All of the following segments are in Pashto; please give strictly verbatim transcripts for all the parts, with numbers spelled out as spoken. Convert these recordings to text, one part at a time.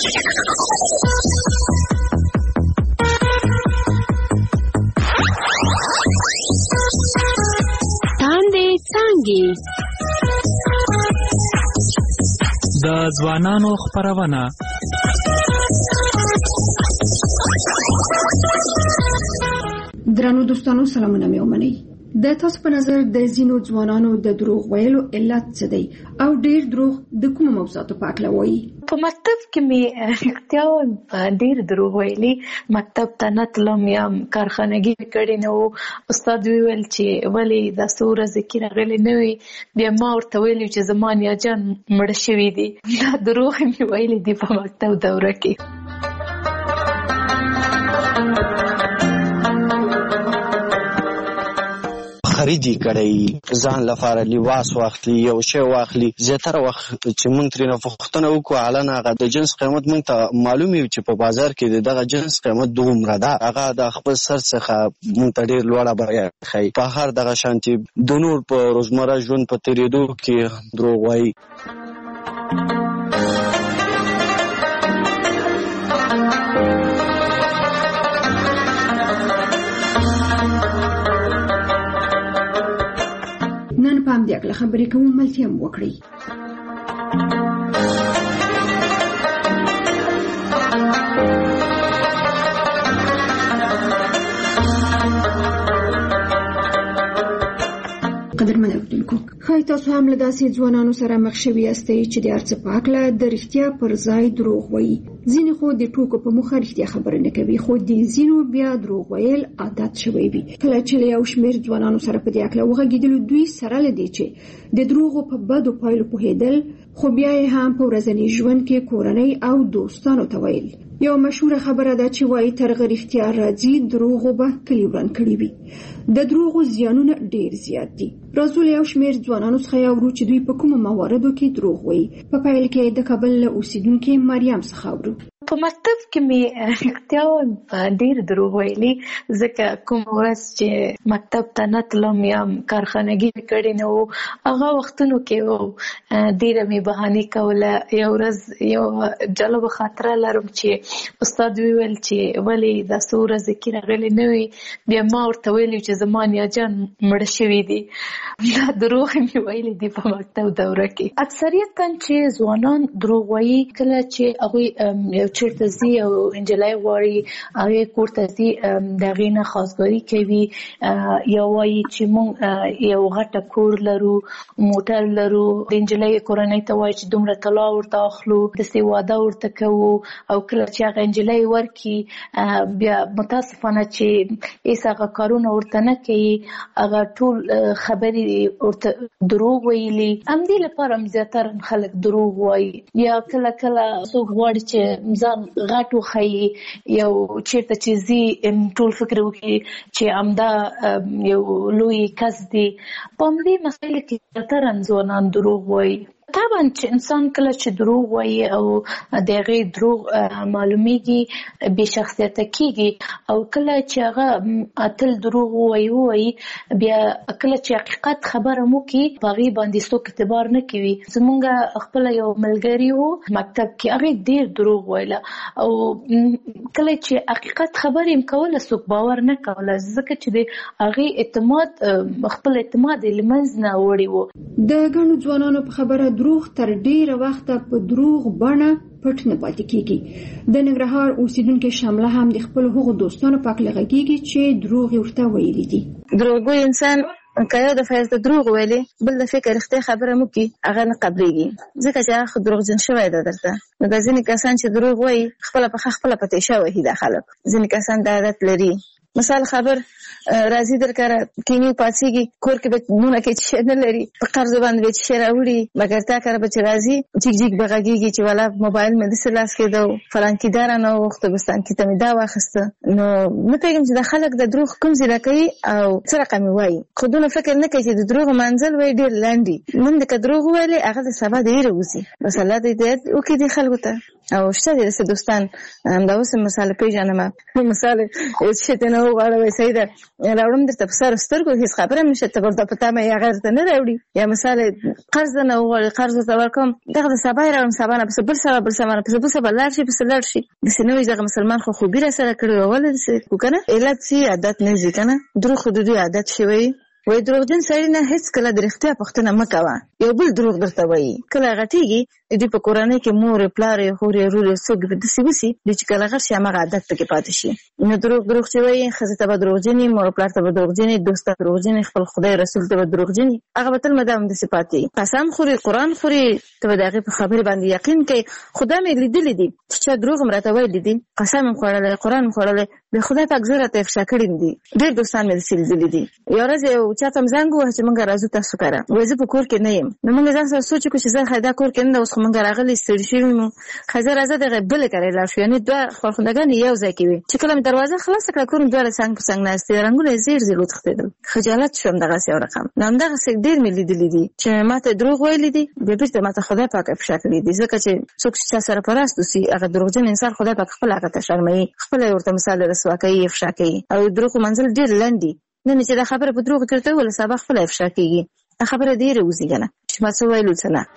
تاندې څانګې د ځوانانو خپرونه. درنو دوستانو سلامونه مې ومنئ. د تاسو په نظر د ځینو ځوانانو د دروغ ویلو علت څه دی او ډیر دروغ د کومو موضوعاتو په اړه وایي؟ په مکتب کې مې اختیار ډیر دروغ ویلي. مکتب ته نه تلم یا کارخانګي کړې نه وو. استاد ویل چې ولې دا څو ورځې کې راغلی نه وي. بیا ما ورته ویلي چې زما نیا جان مړه شوي دي. دا دروغ مې ویلي دي په مکتب دوره کې. خریدي کړی ځان لپاره لباس واخلي یو شی واخلي. زیاتره وخت چې موږ ترې نه پوښتنه وکړو علنا هغه د جنس قیمت موږ ته معلوم وي چې په بازار کې دغه جنس قیمت دومره ده. هغه د خپل سر څخه موږ ته ډېر لوړه بیه ښیي. په هر دغه شانتي د نور په روزمره ژوند په تېرېدو کې دروغ وایي. نن په همدې اړه خبرې کوو، ملتیا مو وکړئ. قدرمن اوریدونکو، ښایي تاسو هم له داسې ځوانانو سره مخ شوي یاستئ چې د هر څه په هکله د رښتیا پر ځای دروغ وایي. ځینې خو د ټوکو په موخه رښتیا خبره نه کوي، خو د ځینو بیا دروغ ویل عادت شوی وي. کله چې له یو شمېر ځوانانو سره په دې هکله وغږېدلو، دوی سره له دې چې د دروغو په بدو پایلو پوهېدل، خو بیا یې هم په ورځني ژوند کې کورنۍ او دوستانو ته ویل. یو مشهوره خبره ده چې وایي تر هغه رښتیا راځي دروغو به کلي وران کړي وي. د دروغو زیانونه ډېر زیات دي. راځو له یو شمېر ځوانانو څخه یې اورو چې دوی په کومو مواردو کې دروغ وایي. په پیل کې د کابل له اوسېدونکې مریم څخه اورو. په مکتب کې مې اختیار ډیر دروغ ویلي، ځکه کوم ورځ چې مکتب ته نه تلم یا کارخانګي کړې نه وو، هغه وختونو کې ډیره مې بهانې کوله. یو ورځ یو جالبه خاطره لرم چې استاد ویل چې ولې دا څو ورځې کې راغلی نه وي. بیا ما ورته ویلي چې زما نیا جان مړه شوي دي. دا دروغ مې ویلي دي په مکتب دوره کې. اکثریتا چې ځوانان دروغ وایي کله چې هغوی چیرته ځي او انجلۍ غواړي هغې کور ته ځي، د هغې نه خواستګاري کوي، یا وایي چې موږ یو غټه کور لرو، موټر لرو. د انجلۍ کورنۍ ته وایي چې دومره طلا ورته اخلو، داسې واده ورته کوو. او کله چې هغه انجلۍ ورکړي، بیا متاسفانه چې هېڅ هغه کارونه ورته نه کوي، هغه ټول خبرې ورته دروغ ویلي. همدې لپاره زیاتره خلک دروغ وایي. یا کله کله څوک غواړي چې ځان غټ وښیي، یو چیرته چې ځي ټول فکر وکړي چې همدا یو لوی کس دی. په همدې مسایلو کې زیاتره ځوانان دروغ وایي. طبعا چې انسان کله چې دروغ وایي او د هغې دروغ معلومیږي، بې شخصیته کېږي. او کله چې هغه تل دروغ ووایي ووایي بیا کله چې حقیقت خبره مو کړي، په هغې باندې څوک اعتبار نه کوي. زمونږ خپله یو ملګري و مکتب کې، هغې ډېر دروغ ویله. او کله چې حقیقت خبرې یې کوله، څوک باور نه کوله، ځکه چې د هغې اعتماد خپل اعتماد یې له منځ نه وړی و. د ګڼو ځوانانو په خبره دروغ تر ډیره وخته په دروغ بڼه پټ نه پاتې کیږي. د ننګرهار اوسیدونکو شامله هم د خپل هغو دوستانو په اړه غږیږي چې دروغ ورته ویلي دي. دروغ انسان که یو دفعه د دروغ ویلي، بل دفعه که رښتیا خبره مو کړي، هغه نه قبلېږي، ځکه چې هغه دروغجن شوی ده درته. نو دا ځینې کسان چې دروغ وایي خپله پخه خپله په تیشه وهي دا خلک. ځینې کسان دا عادت لري. مثال خبر راځي در کاره کینی پاتېږي، کور کې به مونه کې چې نه لري، په قرض باندې به چې راوړي، مګر تا کاره به چې راځي جګ جګ به غږېږي چې والا موبایل مې داسې لاس کې ده، فلان کې دا رانه وغوښته، بستان کې ته مې دا واخیسته. نو نه پوهېږم چې دا خلک د دروغ کوم ځای کوي او څه رقم یې وایي. خو دونه فکر نه کوي چې د دروغو منزل وایي ډېر لنډ وي. نن د که دروغ وویلې، هغه د سبا د ویره وځي. بس الله دې هدایت وکړي دې خلکو ته. او شته دې داسې دوستان، همدا اوس مثال پېژنم، مثال چې ته نه نه وغواړه صحیح ده راوړم درته په سر سترګو هېڅ خبره هم نشته ته به په تمه یې هغه درته نه راوړي یا مثال قرض نه وغواړي قرض ورته ورکوم دغه د سبا یې راوړم سبا نه پسې بل سبا بل سبا نه پسې بل سبا لاړ شي پسې لاړ شي داسې نه وایي دغه مسلمان خو خوبي را سره کړې وه ولې داسې کو که نه علت چې عادت نه ځي که نه دروغ خو د دوی عادت شوی وایي دروغجن سړي نه هېڅ کله د رښتیا پوښتنه مه کوه یو بل دروغ درته وایي کله غټېږي د دوی په کورنۍ کې مور یې پلار یې خور یې رور یې څوک به داسې وسي دوی چې کله غټ شي هماغه عادت پکې پاتې شي نو دروغ دروغ چې وایي ښځې ته به دروغجن وي مور پلار ته به دروغجن وي دوست ته دروغجن وي خپل خدای رسول ته به دروغجن وي هغه به تل مدام داسې پاتې قسم خوري قرآن خوري ته به د هغې په خبرې باندې یقین کوي خو دا مې لیدلي دي چې چا دروغ هم راته ویلي دي قسم هم خوړلی قرآن هم خوړلی د خدای پاک زه راته افشا کړي دي ډېر دوستان مې داسې لیدلي دي یوه ورځ یو چا ته م زنګ ووهه چې مونږ راځو تاسو کره وایي زه په کور کې نه یم نو مونږ ځان سره سوچ وکړو چې زه ښایي دا کور کې نه ده اوس خو مونږ راغلي ستړي شوي مو ښایي زه راځه دغه بلې کره یې لاړ شو یعنې دوه خورخوندګانې یو ځای کې وې چې کله مې دروازه خلاصه کړه کور مې دواړه څنګ په څنګ ناستې رنګونه یې زیړ زیړ وتښتېدل خجالت شوم دغسې یو رقم نو همدغسې ډېر مې لیدلي دي چې ما ته دروغ ویلي دي بیا بېرته ما ته خدای پاک افشا کړي دي ځکه چې څوک چې چا سره په راست اوسي هغه دروغجن انسان خدای پاک خپله هغه ته شرموي خپله یې ورته مثال رسوا کوي افشا کوي او دروغو منزل ډېر لنډ دي نن چې دا خبره په دروغو کې ورته وویله سبا خپله افشا کېږي دا خبره ډېره وځي که نه چې ما څه ویلو څه نه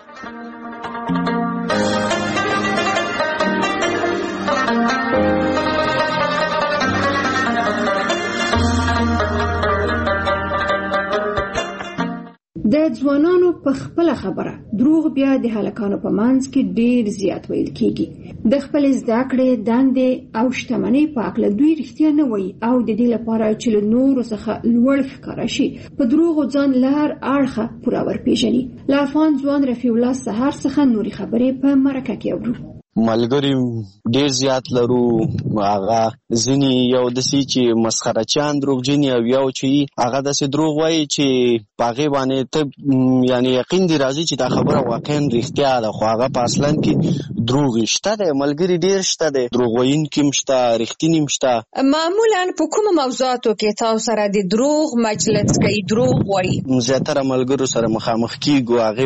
د ځوانانو په خپله خبره دروغ بیا د هلکانو په منځ کې ډېر زیات ویل کېږي د خپلې زده کړې دندې او شتمنۍ په هکله دوی رښتیا نه وایي او د دې لپاره چې له نورو څخه لوړ ښکاره شي په دروغو ځان له هر اړخه پوره ورپېژني له افغان ځوان رفیع الله سهار څخه نورې خبرې په مرکه کې اورو ملګری ډیر زیات لرو هغه ځینې یو داسې چې مسخرهچیان دروغجن او یو چې هغه داسې دروغ وایي چې په هغې باندې ته یعنې یقین دې راځي چې دا خبره واقعا رښتیا ده خو هغه په اصلا کې دروغ شته دی ملګري ډیر شته دی دروغ ویونکي هم شته رښتیني هم شته معمولا په کومو موضوعاتو کې تاسو سره د دروغ مجلس کوي دروغ وایي زیاتره ملګرو سره مخامخ کېږو هغې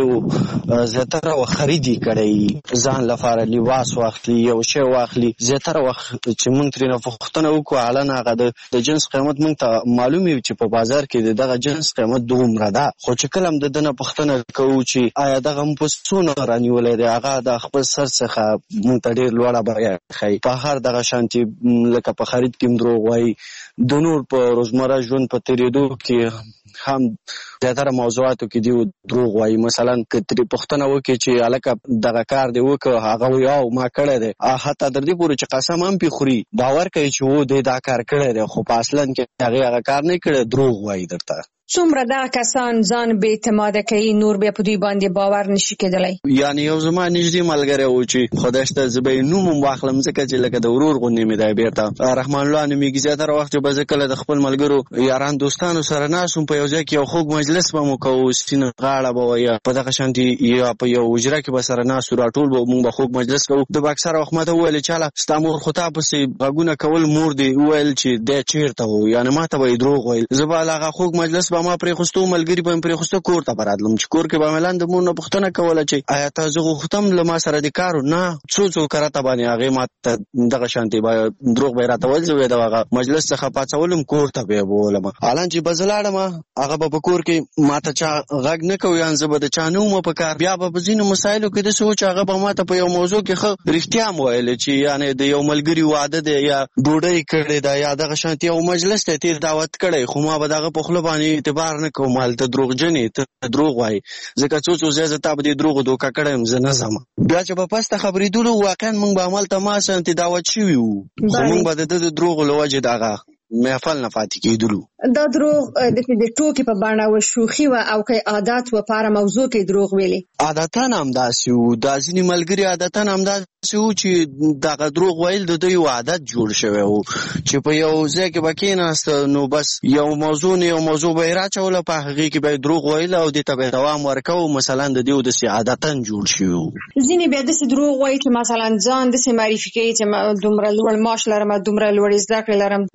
زیاتره خریدي کړی ځان لپاره لیوا واس واخلي یو شی واخلي زیاتره وخت چې موږ ترېنه پوښتنه وکړو حالا هغه د جنس قیمت موږ ته معلوم وي چې په بازار کې د دغه جنس قیمت دومره ده خو چې کله هم د ده نه پوښتنه کوو چې آیا دغه م په څونه رانیولی دی هغه د خپل سر څخه موږ ته ډېر لوړه بیه ښایي په هر دغه شانتې لکه په خرید کې هم دروغ وایي د نور په روزمره ژوند په تېرېدو کې هم زیاتره موضوعاتو کې دی دروغ وایي مثلا که ترې پوښتنه وکړي چې هلکه دغه کار دی وکړه هغه وایي او ما کړی دی حتی تر دې پورې چې قسم هم پې خوري باور کوي چې و دی دا کار کړی دی خو په اصلا کې هغې هغه کار نه کړی دروغ وایي درته څومره دغه کسان ځان بې اعتماده کوي نور بیا په دوی باندې باور نشي کېدلی یعنې یو زما نږدې ملګری و چې خدای شته زه به یې نوم هم واخلم ځکه چې لکه د ورور غوندې مې دی بېرته رحمان الله نومېږي زیاتره وخت چې به زه کله د خپل ملګرو یاران دوستانو سره ناست وم په یو ځای کې یو خوږ مجلس به مو کوو سپینه غاړه به وه یا په دغه شانتې یا په یو حجره کې به سره ناست وو راټول به مونږ به خوږ مجلس کوو د به اکثره وخت ما ته وویل چاله ستا مور خو تا پسې غږونه کول مور دې وویل چې دی چېرته و یعنې ما ته به یې دروغ ویل زه به هغه خوږ مجلس به ما پرېښستو ملګري به مې پرېښسته کور ته به راتلم چې کور کې به مې لاندې مور نه پوښتنه کوله چې آیا تا زه غوښتم له ما سره دې کار نه څو څو کرته باندې هغې ما ته دغه شانتې به دروغ به یې راته ویل زه به یې د هغه مجلس څخه پاڅولم کور ته به یې بولم حالا چې به زه لاړم هغه به په کور کې ما ته چا غږ نه کوي یعنې زه به د چا نه وم په کار بیا به په ځینو مسایلو کې داسې و چې هغه به ما ته په یو موضوع کې ښه رښتیا م ویلې چې یعنې د یو ملګري واده دی یا ډوډۍ کړې ده یا دغه شانتې یو مجلس دی تېر دعوت کړی خو ما به د هغه په خوله باندې اعتبار نه کوم هلته دروغجن یې ته دروغ وایي ځکه څو څو ځای زه تا به دې دروغو دوکه کړی یم زه نه ځم بیا چې به پسته خبرېدلو واقعا موږ به هملته ما سنتې دعوت شوي وو خو موږ به د ده د دروغو له وجې د هغه محفل نه پاتې کېدلو دا دروغ د ټوکې په بڼه و شوخي وه او که عادت و په هره موضوع کې دروغ ویلې عادتا همداسې وو دا ځینې ملګري عادتا همداسې وو چې دغه دروغ ویل د دوی عادت جوړ شوی و چې په یو ځای کې به کېناسته نو بس یو موضوع نه یو موضوع به یې راچوله په هغې کې به یې دروغ ویل او دې ته به یې دوام ورکوو مثلا د دې داسې عادتا جوړ شوي وو ځینې بیا داسې دروغ وایي چې مثلا ځان داسې معرفي کوي چې دومره لوړ معاش لرم دومره لوړې زده کړې لرم دا ډول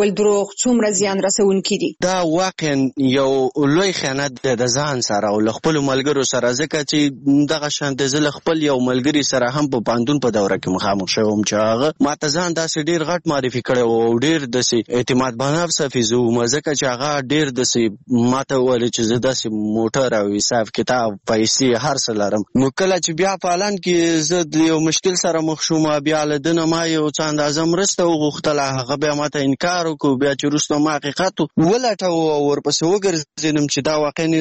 ډول دروغ څومره زیان رسونکي دي؟ دا واقعا یو لوی خیانت دی د ځان سره او له خپلو ملګرو سره، ځکه چې دغه شانتې زه له خپل یو ملګري سره هم په پوهنتون په دوره کې مخامخ شوم چې هغه ماته ځان داسې ډېر غټ معرفي کړی و او ډېر داسې اعتماد بنفس حافظ وم، ځکه چې هغه ډېر داسې ماته وویل چې زه داسې موټر او حساب کتاب پیسې هر څه لرم. نو کله چې بیا په حالان کې زه د یو مشکل سره مخ شوم، بیا له ده نه ما یو څه اندازه مرسته وغوښتله، هغه بیا ماته انکار وکړو. بیا چې وروسته ما حقیقت ولټوه او ورپسې وګرځېدم چې دا واقعا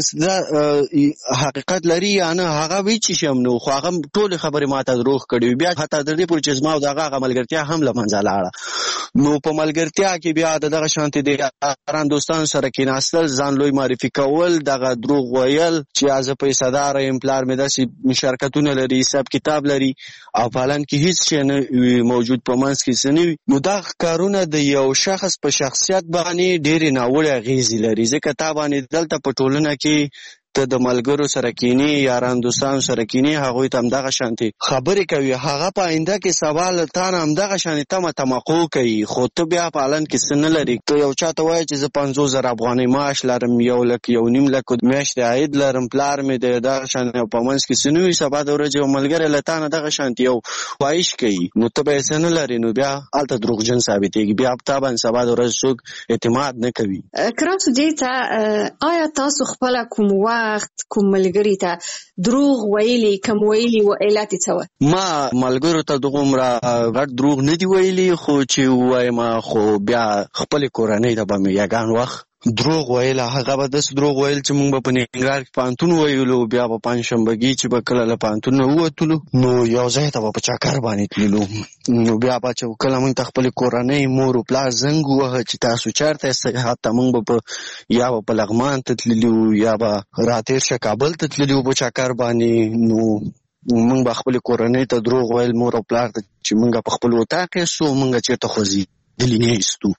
دا حقیقت لري یا نه، هغه ویچې شم نو خو هغه ټولې خبرې ماته دروغ کړي. بیا حتی تر دې پورې چې زما او د هغه هغه ملګرتیا هم له منځه لاړه. نو په ملګرتیا کې بیا د دغه شانتې د یاران دوستانو سره کېناستل، ځان لوی معرفي کول، دغه دروغ ویل چې زه پیسه داره یم، پلار مې داسې شرکتونه لري، حساب کتاب لري او په حالان کې هیڅ شی نه موجود په منځ کې څه نه وي. نو دا کارونه د یو شخص په شخصیت باندې ډېرې ناوړې اغېزې لري، ځکه تا باندې دلته په ټولنه کې ته د ملګرو سره کینی، یاران دوستانو سره کینی، هغوی ته همدغه شانتې خبرې کوي، هغه په آینده کې سبا له تا نه همدغه شانې تمه توقع کوي، خو ته بیا په حالان کې څه نه لري. ته یو چا ته وایې چې زه پنځوس زره افغانۍ معاش لرم، یو لک یو نیم لک میاشتې عاید لرم، پلار مې د دغه شانې په منځ کې څه نه وي، سبا د ورځې یو ملګری له تا نه دغه شانتې یو خواهش کوي، نو ته به یې څه نه لرې، نو بیا هلته دروغجن ثابتېږي، بیا په تا باندې سبا د ورځې څوک اعتماد نه کوي. کرامسو دې ته آیا تاسو خپله کوم وخت کوم ملګري ته دروغ ویلي، کم ویلي و علت یې څه وه؟ ما ملګرو ته دغومره غټ دروغ نه دي ویلي، خو چې ووایم خو بیا خپلې کورنۍ ته به مې یګان وخت دروغ ویل. هغه به داسې دروغ ویل چې موږ به په ننګرهار کې پوهنتون ویلو، بیا به پنجشنبهګي چې به کله له پوهنتون نه ووتلو نو یو ځای ته به په چکر باندې تللو، نو بیا به چې کله موږ ته خپلې کورنۍ مور و پلار زنګ ووهه چې تاسو چېرته یاست، حتی موږ به په یا به په لغمان ته تللي وو یا به راتېر شه کابل ته تللي وو په چکر باندې. نو موږ به خپلې کورنۍ ته دروغ ویل، مور او پلار ته چې موږ په خپل اطاق یستو، موږ چېرته خوځېدلي نه یستو.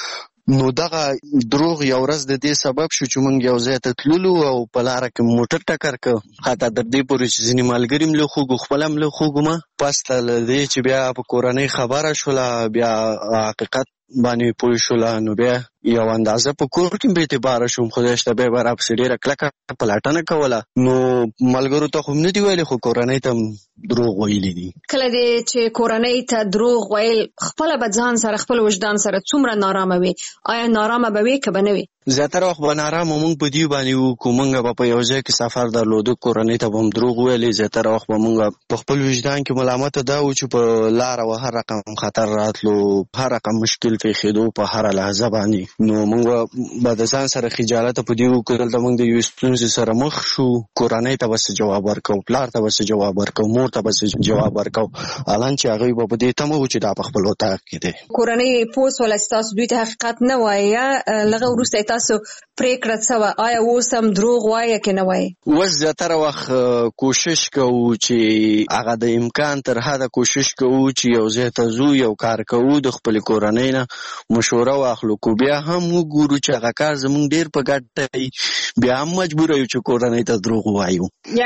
نو دغه دروغ یو ورځ د دې سبب شو چې موږ یو ځای ته تللو او په لاره کې موټر ټکر که، حتی تر دې پورې چې ځینې ملګري م له خوږو، خپله م له خوږو ما پس ته له دې چې بیا په کورنۍ خبره شوله، بیا حقیقت باندې پوه شوله، نو بیا یو اندازه په کور کې به اعتباره شوم، خدای شته بیا به راپسې ډېره کلکه پلټنه کوله. نو ملګرو ته خو نه دي ویلي، خو کورنۍ ته دروغ ویلي دي. کله دې چې کورنۍ ته دروغ ویل، خپله به ځان سره خپل وجدان سره څومره نارامه وي؟ آیا نارامه به وي که به نه وي؟ زیاتره وخت به نارامه موږ په دې باندې وکړو، موږ به په یو ځای کې سفر درلودو، کورنۍ ته به هم دروغ ویلې، زیاتره وخت به موږ په خپل وجدان کې ملامته دا و چې په لاره و هر رقم خطر راتلو، هر رقم مشکل پېښېدو په هره لحظه باندې. نو موږ به د ځان سره خجالته په دې وکړو، دلته موږ د یوې ستونزې سره مخ شو، کورنۍ ته به څه جواب ورکوو، پلار ته به څه جواب ورکوو، مور ته به څه جواب ورکوو، حالان چې هغوی به په دې تمه وو چې دا په خپل اطاق کې دی. کورنۍ پوه شوله چې تاسو دوی ته حقیقت نه وایي، یا لږه وروسته تاسو پرېکړه څه وه؟ آیا اوس هم دروغ وایه که نه وایي؟ اوس زیاتره وخت کوشش کوو چې هغه د امکان تر حده کوشش کوو چې یو ځای ته ځو، یو کار کوو، د خپلې کورنۍ نه مشوره واخلو، کو بیا هم وګورو چې هغه کار زموږ ډېر په ګټه وي، بیا هم مجبوره یو چې کورنۍ ته دروغ ووایو.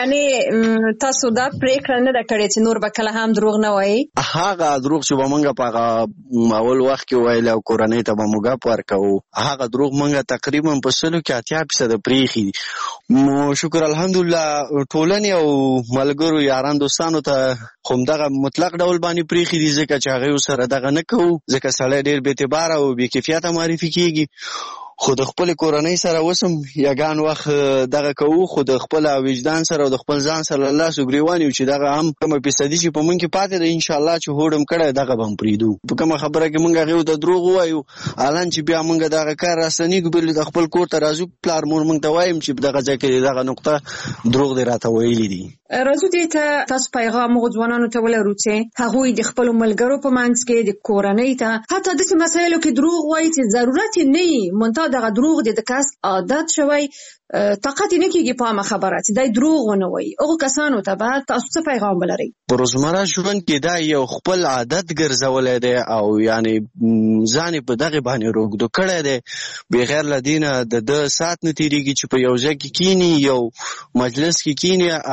یعنې تاسو دا پرېکړه نه ده کړې چې نور به کله هم دروغ نه وایي؟ هغه دروغ چې به موږ په هغه اول وخت کې ویل او کورنۍ ته به موږ ګپ ورکوو، هغه دروغ موږ تقریبا په سلو کې اتیا فیصده پرېښي دي. نو شکر الحمدلله ټولنې او ملګرو یاران دوستانو ته خو همدغه مطلق ډول باندې پرېښي دي، ځکه چې هغوی سره دغه نه کوو، ځکه سړی ډېر بې اعتباره او بې کیفیته معرفي کېږي. خو د خپل کورنۍ سره اوس هم یګان وخت دغه کوو، خو د خپل وجدان سره او د خپل ځان سره الله سو ګریوان یو چې دغه هم کومه فیصدي چې په موږ کې پاتې ده، انشاءالله چې هوډ هم کړی دغه به هم پرېږدو. په کومه خبره کې موږ هغې ته دروغ ووایو، حالان چې بیا موږ دغه کار راستنېږو، بل د خپل کور ته راځو، پلار مور موږ ته وایم چې دغه ځای کې دغه نقطه دروغ دې راته ویلي دي. راځو دې ته تاسو پیغام هغو ځوانانو ته ولرو چې هغوی د خپلو ملګرو په منځ کې د کورنۍ ته حتی داسې مسایلو کې دروغ وایي چې ضرورت یې نه وي، منتها دغه دروغ د کس عادت شوی، طاقت نه کېږي په عامه خبره چې دی دروغ ونه وایي. هغو کسانو ته به تاسو څه پیغام ولرئ؟ په روزمره ژوند کې دا یو خپل عادت ګرځولی دی او یعنې ځان یې په دغې باندې روږدو کړی دی، بغیر له دې نه د ده ساعت نه تېرېږي چې په یو ځای کې کښېني، یو مجلس کې کښېني، همدغه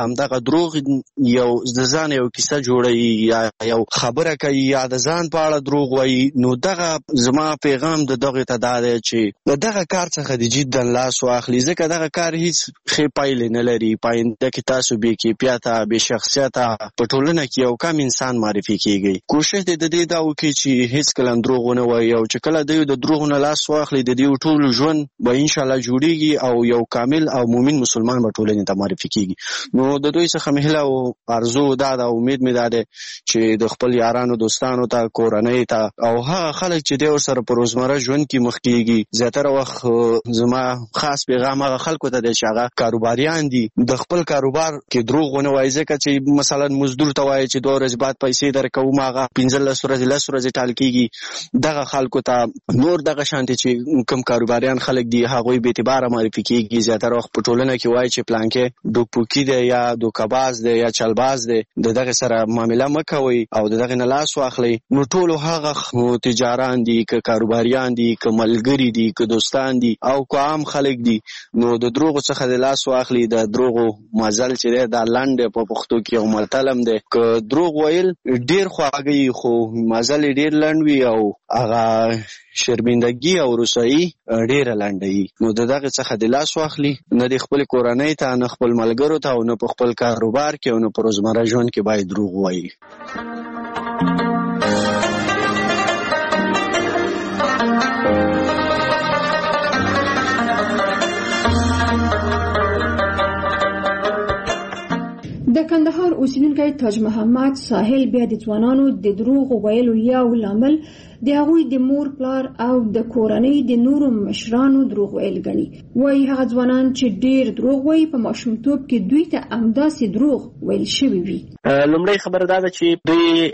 دروغ یو د ځان یو کیسه جوړوي یا یو خبره کوي یا د ځان په اړه دروغ وایي، نو دغه زما پیغام د دغه ته دا دی چې د دغه کار څخه د جدن لاس واخلي، ځکه دغه کار هیڅ ښې پایلې نه لري. پاینده کې تاسو بې کیفیته بې شخصیته په ټولنه کې یو کم انسان معرفي کیږي. کوشش دې د دې دا وکړي چې هیڅ کله دروغ ونه وایي، او چې کله دوی د دروغ نه لاس واخلي د دې ټول ژوند به انشاءالله جوړیږي او یو کامل او مؤمن مسلمان به ټولنې ته معرفي کیږي. نو د دوی څخه مې هیله او آرزو دا ده، امید مې دا دی چې د خپل یارانو دوستانو ته کورنۍ ته او هغه خلک چې دوی ورسره په روزمره ژوند کې مخ کیږي، زیاتره وخت زما خاص پیغام هغه خلکو ته دی چې هغه کاروباریان دي، د خپل کاروبار کې دروغ ونه وایي، ځکه چې مثلا مزدور ته وایي چې دوه ورځې بعد پیسې درکوم، هغه پنځلس ورځې لس ورځې ټال کیږي. دغه خلکو ته نور دغه شانتي چې کوم کاروباریان خلک دي هغوی بې اعتباره معرفي کیږي. زیاتره وخت په ټولنه کې وایي چې پلانکې ډوکپوکي دی یا دوکه‌باز دی یا چلباز دی، د دغه سره معامله مه کوئ او د دغه نه لاس واخلئ. نو ټولو هغه تجاران دي که کاروباریان دي که ملګري دي که دوستان دي او که عام خلک دي، نو د دروغو څخه د لاس واخلي. د دروغو مزل چې دی دا لنډ په پښتو کې یو متل هم دی، که دروغ ویل ډېر خواږه خو مزل یې ډېر لنډ وي او هغه شرمندګي او رسوایي ډېره لنډه وي. نو د دغه څخه د لاس واخلي، نه د خپل کورنۍ ته نه خپل ملګرو ته او نه په خپل کاروبار کې او نه په روزمره ژوند کې باید دروغ وایي. د کندهار اوسیدونکی تاج محمد ساحل بیا د ځوانانو د دروغ ویلو یو لامل د هغوی د مور پلار او د کورنۍ د نورو مشرانو دروغ ویل ګڼي. وایي هغه ځوانان چې ډیر دروغ وایي په ماشومتوب کې دوی ته همداسې دروغ ویل شوي وي. لومړی خبره دا ده چې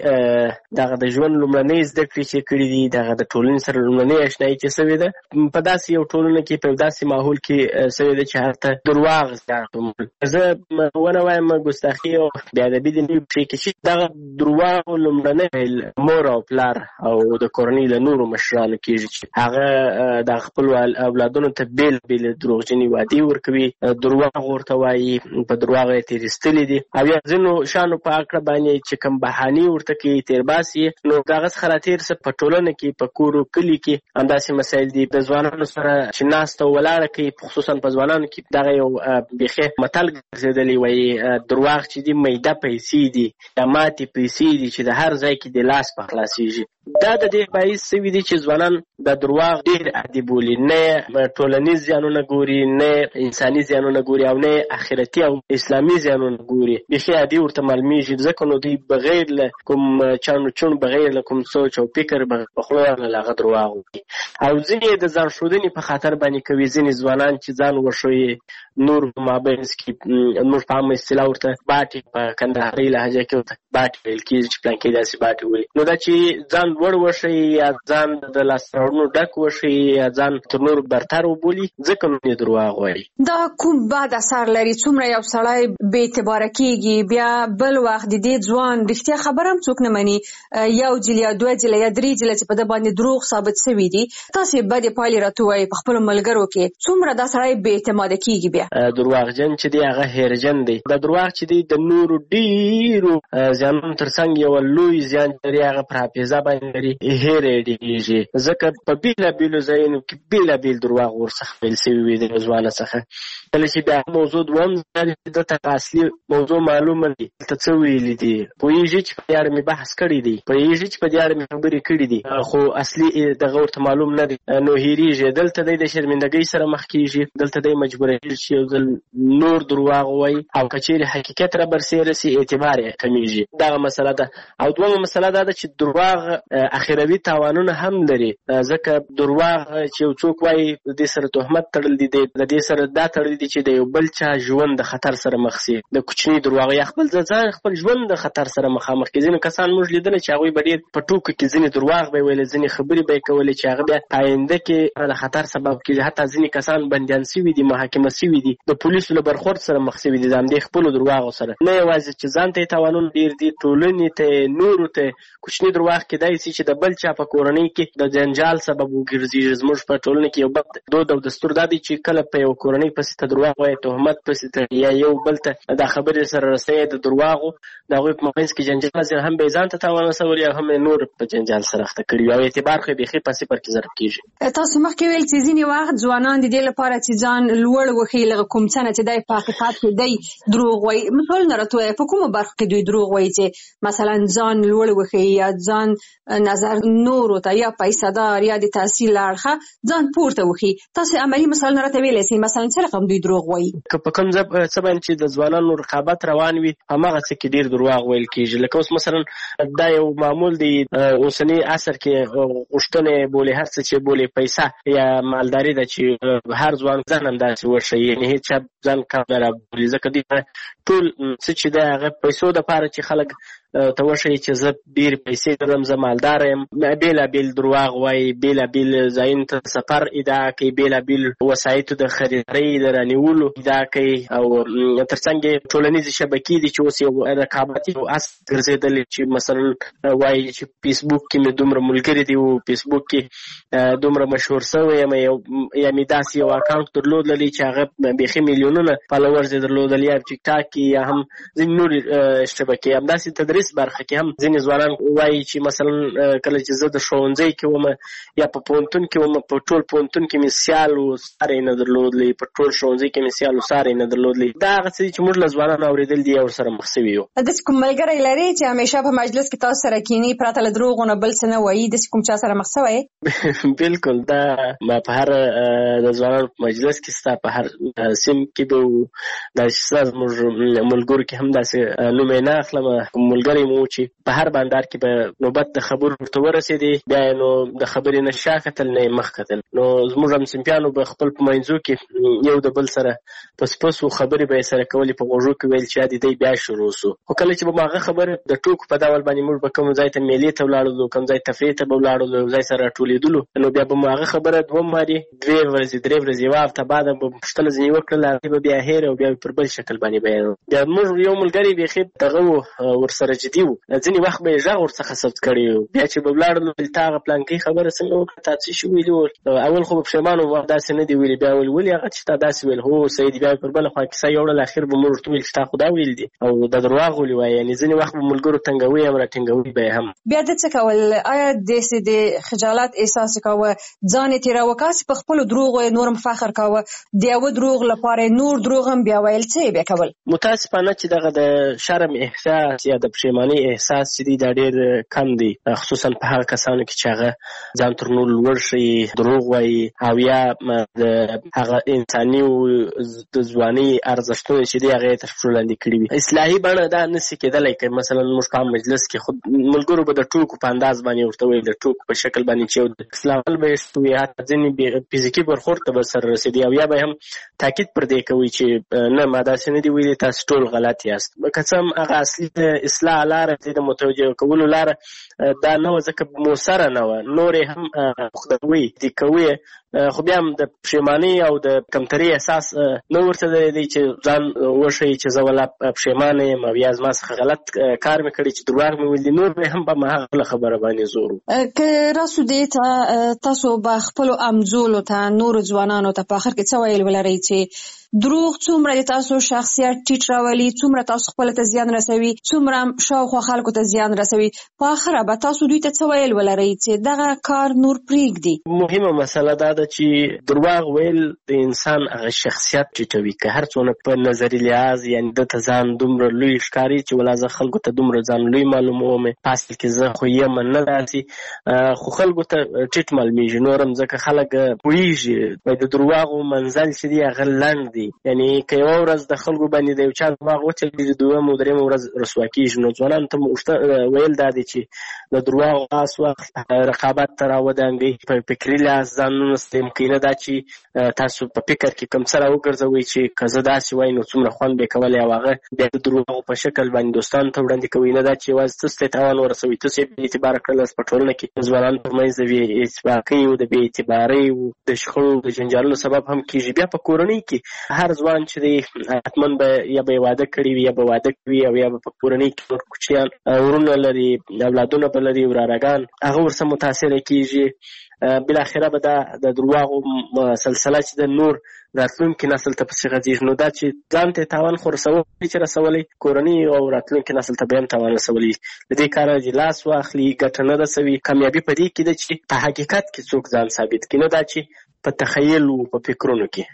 دوی دغه د ژوند لومړنۍ زده کړې چې کړي دي، دغه د ټولنې سره لومړنۍ اشنایي چې سوې ده، په داسې یو ټولنه کې په داسې ماحول کې سوې ده چې هلته درواغ زده. زه ونه وایم ګستاخي او بېادبي د نوي پرې کې چې دغه درواغ لومړنۍ مور او پلار او د کورنۍ له نورو مشرانو کېږي چې هغه د خپل اولادونو ته بیل بیل دروغجنې وعدې ورکوي، درواغ ورته وایي، په درواغ یې تېرېستلي دي او یا ځینو شیانو په هکله باندې چې کوم بهانې ورته کوي تېرباس یې، نو د هغه څخه راتېر څه په ټولنه کې په کور و کلي کې همداسې مسایل دي. د ځوانانو سره چې ناسته ولاړه کوي، خصوصا په ځوانانو کې دغه یو بیخي متل ګرځېدلی وایي درواغ چې دي میده پیسې دي یا ماتې پیسې دي چې د هر ځای کې د لاس په خلاصېږي. دا د دې باعث سوي دي چې ځوانان د درواغ ډېر عادي بولي، نه ټولنیز زیانونه ګوري، نه انساني زیانونه ګوري او نه آخرتي او اسلامي زیانونه ګوري. بیخي عادي ورته معلومېږي، ځکه نو دوی بغیر له کوم چانو چون بغیر له کوم سوچ او فکر په خوله له هغه درواغ وایي او ځینې د ځان ښودنې په خاطر باندې کوي. ځینې ځوانان چې ځان وښیي، نور په مابینځ کې نور په عامه اصطلاح ورته باټې په کندهارۍ لهجه کې ورته باټې ویل کېږي چې پلانکې داسې باټې ولي. نو دا چې ځان لوړ وښیي یا ځان د لاسته راوړنو ډک وښیي یا ځان تر نورو برتر وبولي، ځکه نو یې درواغ وایي. دا کوم بد اثر لري؟ څومره یو سړی بې اعتباره کېږي، بیا بل وخت د دې ځوان رښتیا خبره هم څوک نه مني، یو ځل یا دوه ځله یا درې ځله چې په ده باندې دروغ ثابت سوي دي، تاسې بدې پایلې راته ووایي په خپلو ملګرو کې، څومره دا سړی بې اعتماده کېږي. بیا درواغجن چې دی هغه هیرجن دی. دا درواغ چې دی د نورو ډېرو زیانونو تر څنګ یو لوی زیان لري، هغه پر حافظه باندې لري، هیرې ډېرېږي، ځکه په بېلابېلو ځایونو کې بېلابېل درواغ ورڅخه ویل سوي وي د ځوانه څخه. کله چې بیا موضوع دوهم ځای ده ته اصلي موضوع معلومه دي ته څه ویلي دي، پوهېږي چې په دې اړه مې بحث کړی دی، پوهېږي چې په دې اړه مې خبرې کړي دي، خو اصلي دغه ورته معلوم نه دی، نو هېرېږي. دلته دی د شرمندګۍ سره مخ کېږي، دلته دی مجبورېږي چې یو ځل نور درواغ وایي او که چېرې حقیقت را برسېره سي اعتبار یې کمیږي. دغه مسله ده. او دویمه مسله دا ده چې درواغ اخروي تاوانونه هم لري، ځکه درواغ چې یو څوک وایي د دې سره تهمت تړل دي، د دې سره دا تړل دي چې د یو بل چا ژوند د خطر سره مخ سي. د کوچني درواغ یا خپل ځان خپل ژوند د خطر سره مخامخ کړي. ځینې کسان موږ لیدل چې هغوی به ډېر په ټوکو کې ځینې درواغ به ویل، ځینې خبرې به یې کولې چې هغه بیا په آینده کې د خطر سبب کېږي. حتی ځینې کسان بندیان سوي دي، محاکمه سوي دي، د پولیسو له برخورد سره مخ سوي دي د همدې خپلو درواغو سره. نه یوازې چې ځان ته یې تاوانونه ډېر دي، ټولنې ته، نورو ته کوچني درواغ کېدای شي چې د بل چا په کورنۍ کې د جنجال سبب وګرځي. زموږ په ټولنه کې یو بد دود او دستور دا دی چې کله په یو کورنۍ پسې ته درواغ وایي، تهمت پسې ته یا یو بل ته دا خبرې سره رسوي د درواغو، د هغوی په منځ کې جنجال هم به ځان ته تاوان رسولي او هم نور په جنجال سره اخته کړي او اعتبار خو بیخي په صفر کې ضرب کېږي. تاسو مخکې ویل چې ځینې وخت ځوانان د دې لپاره چې ځان لوړ وښیي لږ کوم څه نه چې دی په حقیقت کې دی دروغ وایي. مثالونه راته وایه په کومو برخو کې دوی دروغ وایي چې مثلا ځان لوړ وښیي یا ځان نظر نورو ته یا پیسه دار یا د تحصیل له اړخه ځان پورته وښیي. تاسو عملي مثالونه راته ویلی سئ مثلا څه رقم دوی دروغ وایي؟ که په کوم ځای څه باندې چې د ځوانانو رقابت روان وي هماغه څه کې ډېر دروغ ویل کېږي. لکه اوس مثلا دا یو معمول دی اوسني عصر کې غوښتنې بولي هر څه چې بولي پیسه یا مالداري ده چې هر ځوان ځان همداسې وښیي، یعنې هېڅ چا ځان کم نه رابولي ځکه دوی ټول څه چې دی هغه پیسو دپاره چې خلک ته وښیي چې زه ډېرې پیسې لرم، زه مالدار یم. بېلابېل دروغ وایي، بېلابېل ځایونو ته سفر ادعا کوي، بېلابېل وسایطو د خریدارۍ د رانیولو ادعا کوي او تر څنګ یې ټولنیزې شبکې دي چې اوس یو رقابت یو اس ګرځېدلې چې مثلا وایي چې فیسبوک کې مې دومره ملګري دي او فیسبوک کې دومره مشهور سوی یم یا مې داسې یو اکاونټ درلودلی چې هغه بیخي میلیونونه فالوورز یې درلودل یا ټیک ټاک کې یا هم ځینې نورې شبکې. همداسې تدریس برخه کې هم ځینې ځوانان وایي چې مثلا کله چې زه د ښوونځي کې وم یا په پوهنتون کې وم، په ټول پوهنتون کې مې سیال و ساری نه درلودلی، په ټول ښوونځي کې مې سیال و ساری نه درلودلی. دا هغه څه دي چې موږ له ځوانانو اورېدل دي او ورسره مخ سوي یو. داسې کوم ملګری لرې چې همیشه په مجلس کې تاسو سره کیني پرته له دروغو نه بل څه نه وایي؟ داسې کوم چا سره مخ سوی؟ بلکل، دا ما په هر د ځوانانو په مجلس کې ستا په هر سیم کې به داسې ستا زموږ ملګرو کې هم داسې نوم یې نه اخلم، ملګری مو چې په هر بندر کې به نوبت د خبرو ورته ورسېدې بیا نو د خبرې نه شا کتل نه مخ کتل، نو زموږ هم صنفیانو به خپل په منځو کې یو د بل سره پس پس و خبرې به یې سره کولې، په غوږو کې ویل چې دی بیا شروع سو. خو کله چې به هغه خبره د ټوکو په ډول باندې موږ به کوم ځای ته میلې ته ولاړو، کوم ځای تفریح ته به ولاړو، یو ځای سره ټولېدلو، نو بیا به مو هغه خبره دوم واري دوې ورځې درې ورځې یوه هفته بعده به پوښتنه ځینې وکړله، هغې به بیا هېر او بیا پر بل شکل باندې بیان. بیا موږ یو ملګري بیخي دغه و ورسره جدي و، ځینې وخت به یې غږ ورڅخه ثبت کړی و، بیا چې به ولاړلو تا هغه پلانکۍ خبره څنګه وکړه، تا څه شي ویلي وو؟ اول خو به پښیمان وم داسې نه دي ویلي، بیا ویل ولې هغه چې تا داسې ویل؟ هو صحیح دي. بیا پر بله خوا کیسه یوړل، اخر به موږ ورته ویل چې تا خو دا ویل دي او دا درواغ ولې وایي. یعنې ځینې وخت به ملګرو تنګوي هم راټینګوي به یې هم. بیا ده څه کول؟ آیا داسې د خجالت احساس کوه، ځان یې تېراوه، کاسې په خپلو دروغو یې نور هم فخر کوه، د یوه دروغ لپاره نور دروغ هم بیا ویل، څه یې بیا کول؟ متاسفانه چې دغه د شرم احساس یا د پښیمانۍ احساس چې دی دا ډېر کم دی، خصوصا په هغه کسانو کې چې هغه ځان تر نور لوړ ښیي، دروغ وایي او یا د هغه انساني د ځوانۍ ارزښتونه چې دی هغه یې تر پښو لاندې کړي وي. اصلاحي بڼه دا نسي کېدلی که مثلا موږ په مجلس کې خود ملګرو به د ټوکو په انداز باندې ورته ویل، د ټوکو په شکل باندې چې یو اصلاح ول به یې شوي، حتی ځینې فزیکي برخورد ته به سره رسېدي او یا به هم تاکید پر دې کوي چې نه ما داسې نه دي ویلي، تاسو ټول غلط یاست. که څه هم هغه اصلي اصلاح لاره د متوجه کولو لاره دا نه وه ځکه مؤثره نه وه، نورې هم خدوي دي کوي، خو بیا هم د پښیمانۍ او د کمترۍ احساس نه ورته دی چې ځان وښیي چې زه ولا پښیمانه یم او یا زما څخه غلط کار مې کړی چې دروغ مې ویل دي، نور به هم په هماغه خبره باندې زور و. که راسو دې ته تاسو به خپلو همزولو ته نورو ځوانانو ته په آخر کې څه ویل ولرئ چې دروغ څومره د تاسو شخصیت ټیټ راولي، څومره تاسو خپل ته زیان رسوي، څومره شاوخوا خلکو ته زیان رسوي، په آخره به تاسو دوی ته څه ویل ولرئ چې دغه کار نور پرېږدي؟ مهمه مسله دا ده چې دروغ ویل د انسان هغه شخصیت ټیټوي، که هر څونه په نظري لحاظ یعنې ده ته ځان دومره لوی ښکاري چې ولا زه خلکو ته دومره ځان لوی معلوموم، په اصل کې زه خو یم نه داسې، خو خلکو ته ټیټ معلومیږي، نور هم ځکه خلک پوهېږي د دروغو منزل چې دی هغه لنډ دی، یعنی که یوه ورځ د خلکو باندې د یو چا دماغ وچلېږي دویمه او درېیمه ورځ رسوا کېږي. نو ځوانانو ته مو ویل دا دی چې د دروغو خاص وخت رقابت ته راودانګئ، په فکري لحاظ ځانونه دی ممکنه دا چې تاسو په فکر کې کوم څه راوګرځوئ چې که زه داسې وای نو څومره خوند به یې کولی او هغه بیا د دروغو په شکل باندې دوستانو ته وړاندې کوئ، نه دا چې یوازې تاسو ته تاوان ورسوئ، تاسو یې بې اعتباره کړل په ټولنه کې د ځوانانو په منځ د بې اتفاقۍ او د بې اعتبارۍ او د شخړو د جنجالونو سبب هم کېږي. بیا په کورنۍ کې هر ځوان چې دی حتما به یا به یې واده کړي وي یا به واده کوي او یا به په کورنۍ کې نور کوچیان وروڼه لري، اولادونه به لري، ورارګان، هغه ورسره متاثره کېږي. بالاخره به دا د درواغو سلسله چې د نور راتلونکي نسل ته پسې غځېږي، نو دا چې ځان ته تاوان خو رسولی چې رسولی کورنۍ او راتلونکي نسل ته به هم تاوان رسولی. د دې کاره چې لاس واخلي ګټه نه رسوي. کامیابي په دې کې ده چې په حقیقت کې څوک ځان ثابت کړي، نه دا چې په تخیل او په فکرونو کې.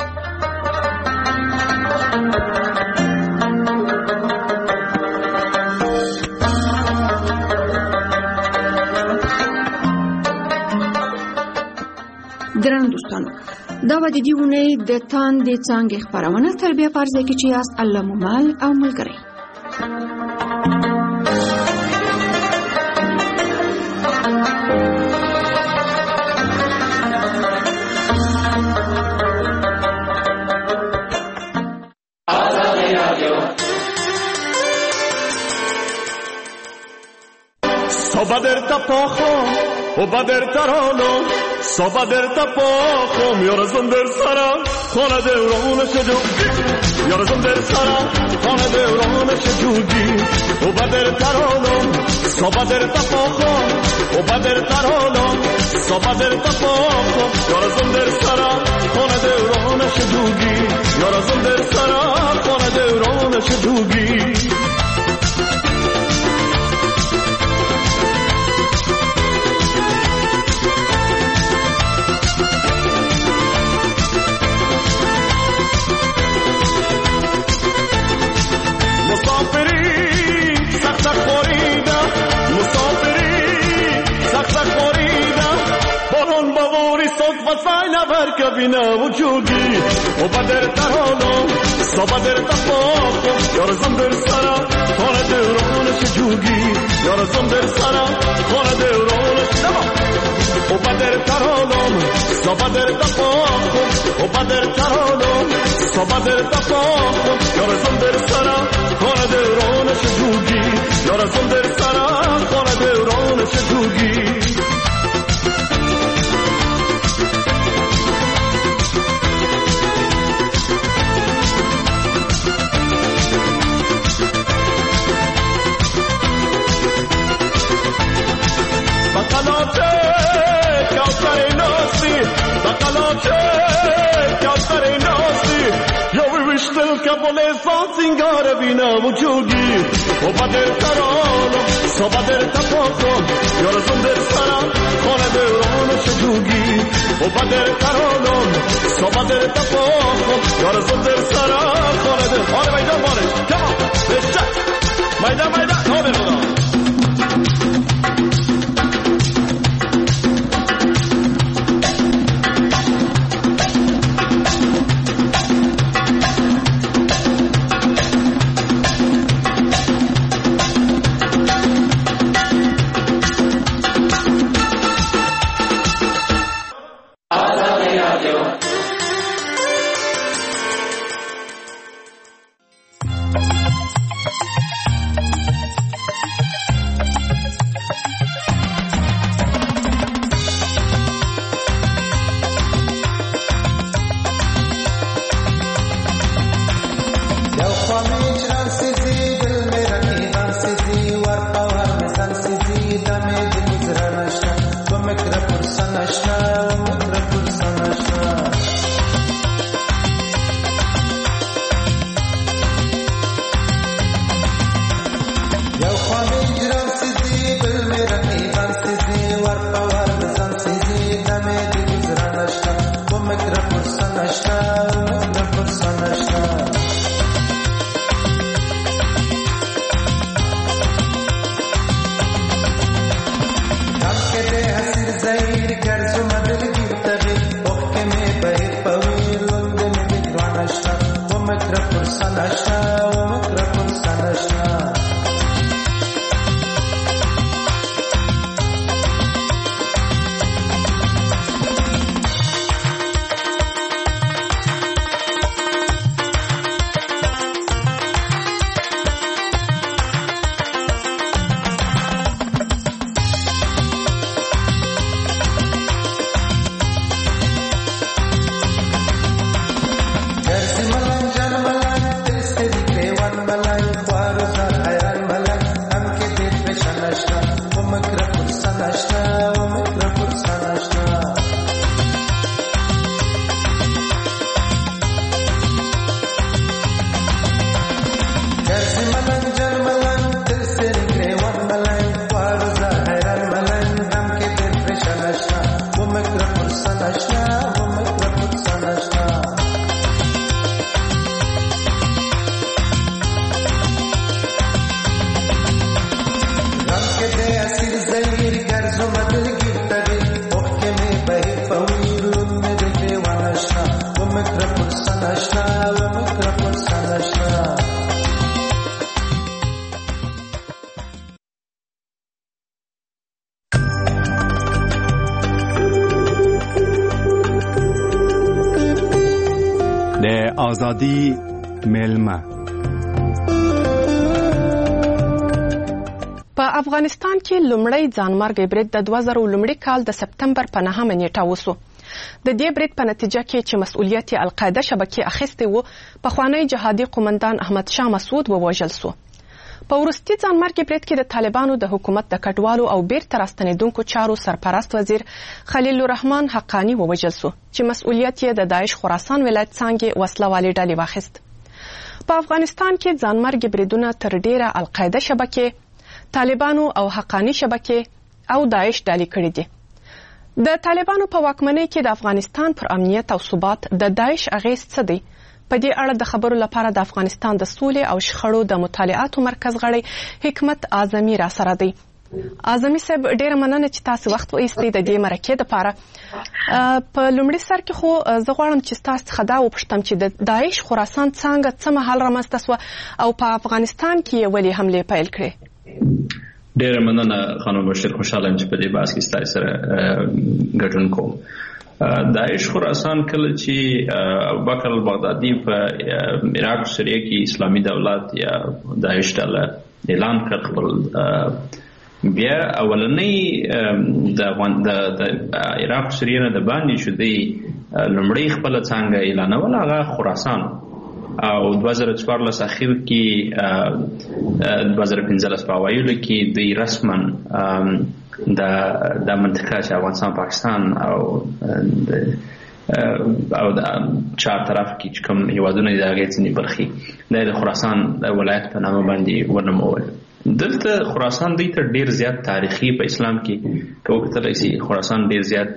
ګرانو دوستانو، دا به د دې اونۍ د تاندې څانګې خپرونه تر بیا په هر ځای کې چې یاست الله مو مل او ملګری. صبح در تپاخم و بدر ترانو صبح در تپاخم یارزم در سرم خانه دوران شجو یارزم در سرم خانه دوران شجوگی و بدر ترانو صبح در تپاخم و بدر ترانو صبح در تپاخم یارزم در سرم خانه دوران شجوگی یارزم در سرم خانه دوران شجوگی kabine vücugi o bader tarano sabah der tapoko yarzım der sana kone devran şugi yarzım der sana kone devran tamam o bader tarano sabah der tapoko o bader tarano sabah der tapoko yarzım der sana kone devran şugi yarzım der sana kone devran şugi بقلاته کوثر ناسی بقلاته کوثر ناسی یا ویشتل کبل سان سنگار بینا وجودی و بدر ترانو صبح در تپاکم یارزم در سرم خانه دوران شجوگی و بدر ترانو صبح در تپاکم یارزم در سرم خانه در آره میدان بارش کمان بشت میدان میدان آبه خدا آزادی میلمه. په افغانستان کې لومړی ځانمرګي برید د دوه زره لومړي کال د سپتمبر په نهمه نیټه وسو. د دې برید په نتیجه کې چې مسؤلیت یې القاعده شبکې اخیستی و، پخوانی جهادي قومندان احمد شاه مسعود ووژل سو. په وروستي ځانمرګي برید کې د طالبانو د حکومت د کډوالو او بیرته راستنېدونکو چارو سرپرست وزیر خلیل الرحمن حقانی ووژل سو چې مسؤلیت یې د داعش خراسان ولایت څانګې وسله والې ډلې واخیست. په افغانستان کې ځانمرګي بریدونه تر ډیره القاعده شبکې، طالبانو او حقانی شبکې او داعش ډلې کړي دي. د طالبانو په واکمنۍ کې د افغانستان پر امنیت او ثبات د داعش اغیز څه دی؟ په دې اړه د خبرو لپاره د افغانستان د سولې او شخړو د مطالعاتو مرکز غړی حکمت اعظمي را سره دی. اعظمي صاحب، ډیره مننه چې تاسو وخت وایستئ د دې مرکې دپاره. په لومړي سر کې خو زه غواړم چې ستاسو څخه دا وپوښتم چې د داعش خراسان څانګه څه مهال رامنځته سوه او په افغانستان کې یې ولې حملې پیل کړې؟ ډیره مننه خانم بشیر، خوشحاله یم چې په دې بحث کې ستاسو سره ګډون کوم. داعش خراسان کله چې ابوبکر البغدادي په عراق او سوریه کې اسلامي دولت یا داعش ډله اعلان کړ خپل، بیا اولنۍ د عراق او سوریه نه د باندې شو دی لومړی خپله څانګه اعلانول هغه خراسان، او دوه زره څوارلس اخیر کې دوه زره پنځلس په اوایلو کې دوی رسما د د منطقه چې افغانستان، پاکستان او او د چار طرف کې چې کوم هیوادونه دي د هغې ځینې برخې د خراسان ولایت په نامه باندې ونومول. دلته خراسان دوی ته ډېر زیات تاریخي په اسلام کې که وکتلی سي خراسان ډېر زیات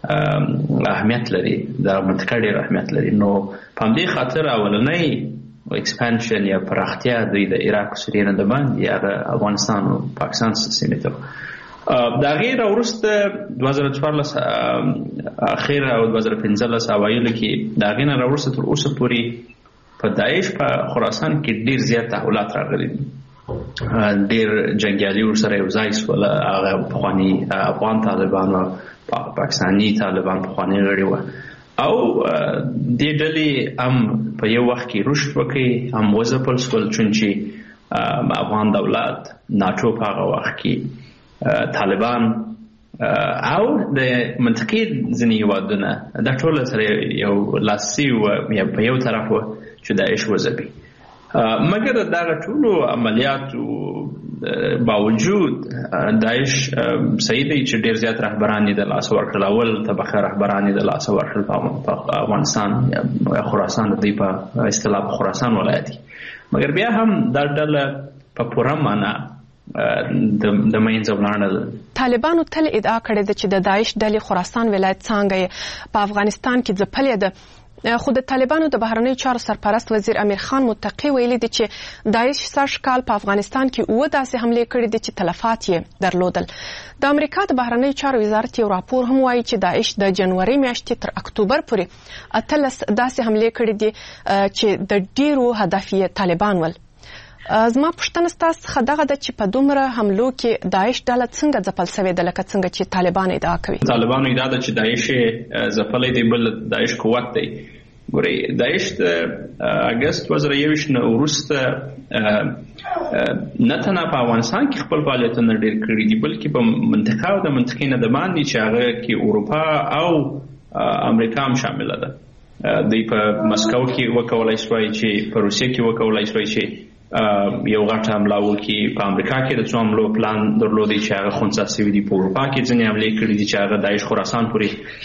اهمیت لري، دا منطقه ډېر اهمیت لري. نو په همدې خاطر اولنۍ اکسپانشن یا پراختیا دوی د عراق او سوریې نه د باندې هغه افغانستان او پاکستان سیمې ته. د هغې راوروسته دوه زره څوارلس اخر او دوه زره پنځلس اوایلو کې د هغې نه راوروسته تر اوسه پورې په داعش په خراسان کې ډېر زیات تحولات راغلي دي. ډېر جنګیالي ورسره یو ځای سول، هغه پخواني افغان طالبان او پاکستاني طالبان پخواني غړي وو، او دې ډلې هم په یو وخت کې رشد وکړي، هم وځپل سول، چونچې افغان دولت، ناټو په هغه وخت کې، طالبان او د منطقې ځینې هیوادونه دا ټول سره یو لاسي و یا په یو طرف و چې داعش وځپي. مګر دغه ټولو عملیاتو باوجود داعش صحیح دی چې ډېر زیات رهبران یې د لاسه ورکړل. اول طبقه رهبران یې د لاسه ورکړل په افغانستان یا خراسان، دوی په اصطلاح خراسان ولایت کې. مګر بیا هم دا ډله په پوره معنا د منځه ولاړل. طالبانو تل ادعا کړې ده چې د داعش ډلې خراسان ولایت څانګه په افغانستان کې ځپلې ده، خو د طالبانو د بهرنیو چارو سرپرست وزیر امیر خان متقي ویلي دي چې داعش سږ کال په افغانستان کې اووه داسې حملې کړې دي چې تلفات یې درلودل. د امریکا د بهرنیو چارو وزارت یو راپور هم وایي چې داعش د جنوري میاشتې تر اکتوبر پورې اتلس داسې حملې کړې دي چې د ډیرو هدف یې طالبان ول. زما پوښتنه ستاسو څخه دغه ده چې په دومره حملو کې داعش ډله څنګه ځپل سوې ده لکه څنګه چې طالبان ادعا کوي؟ طالبانو ادعا ده چې داعش ځپلی دی، بل داعش قوت دی. ګورئ، داعش د اګست دوه زره یوویشت نه وروسته نه تنها په افغانستان کې خپل فعالیتونه ډېر کړي دي، بلکې په منطقه او د منطقې نه د باندې چې هغه کې اروپا او امریکا هم شامله ده. دوی په مسکو کې وکولای شوای چې په روسیه کې وکولای شوای چې یو غټه حمله وکړي. په امریکا کې د څو حملو پلان درلودی چې هغه خنثی شوي دي. په اروپا کې ځینې حملې کړي دي چې هغه داعش خراسان پورې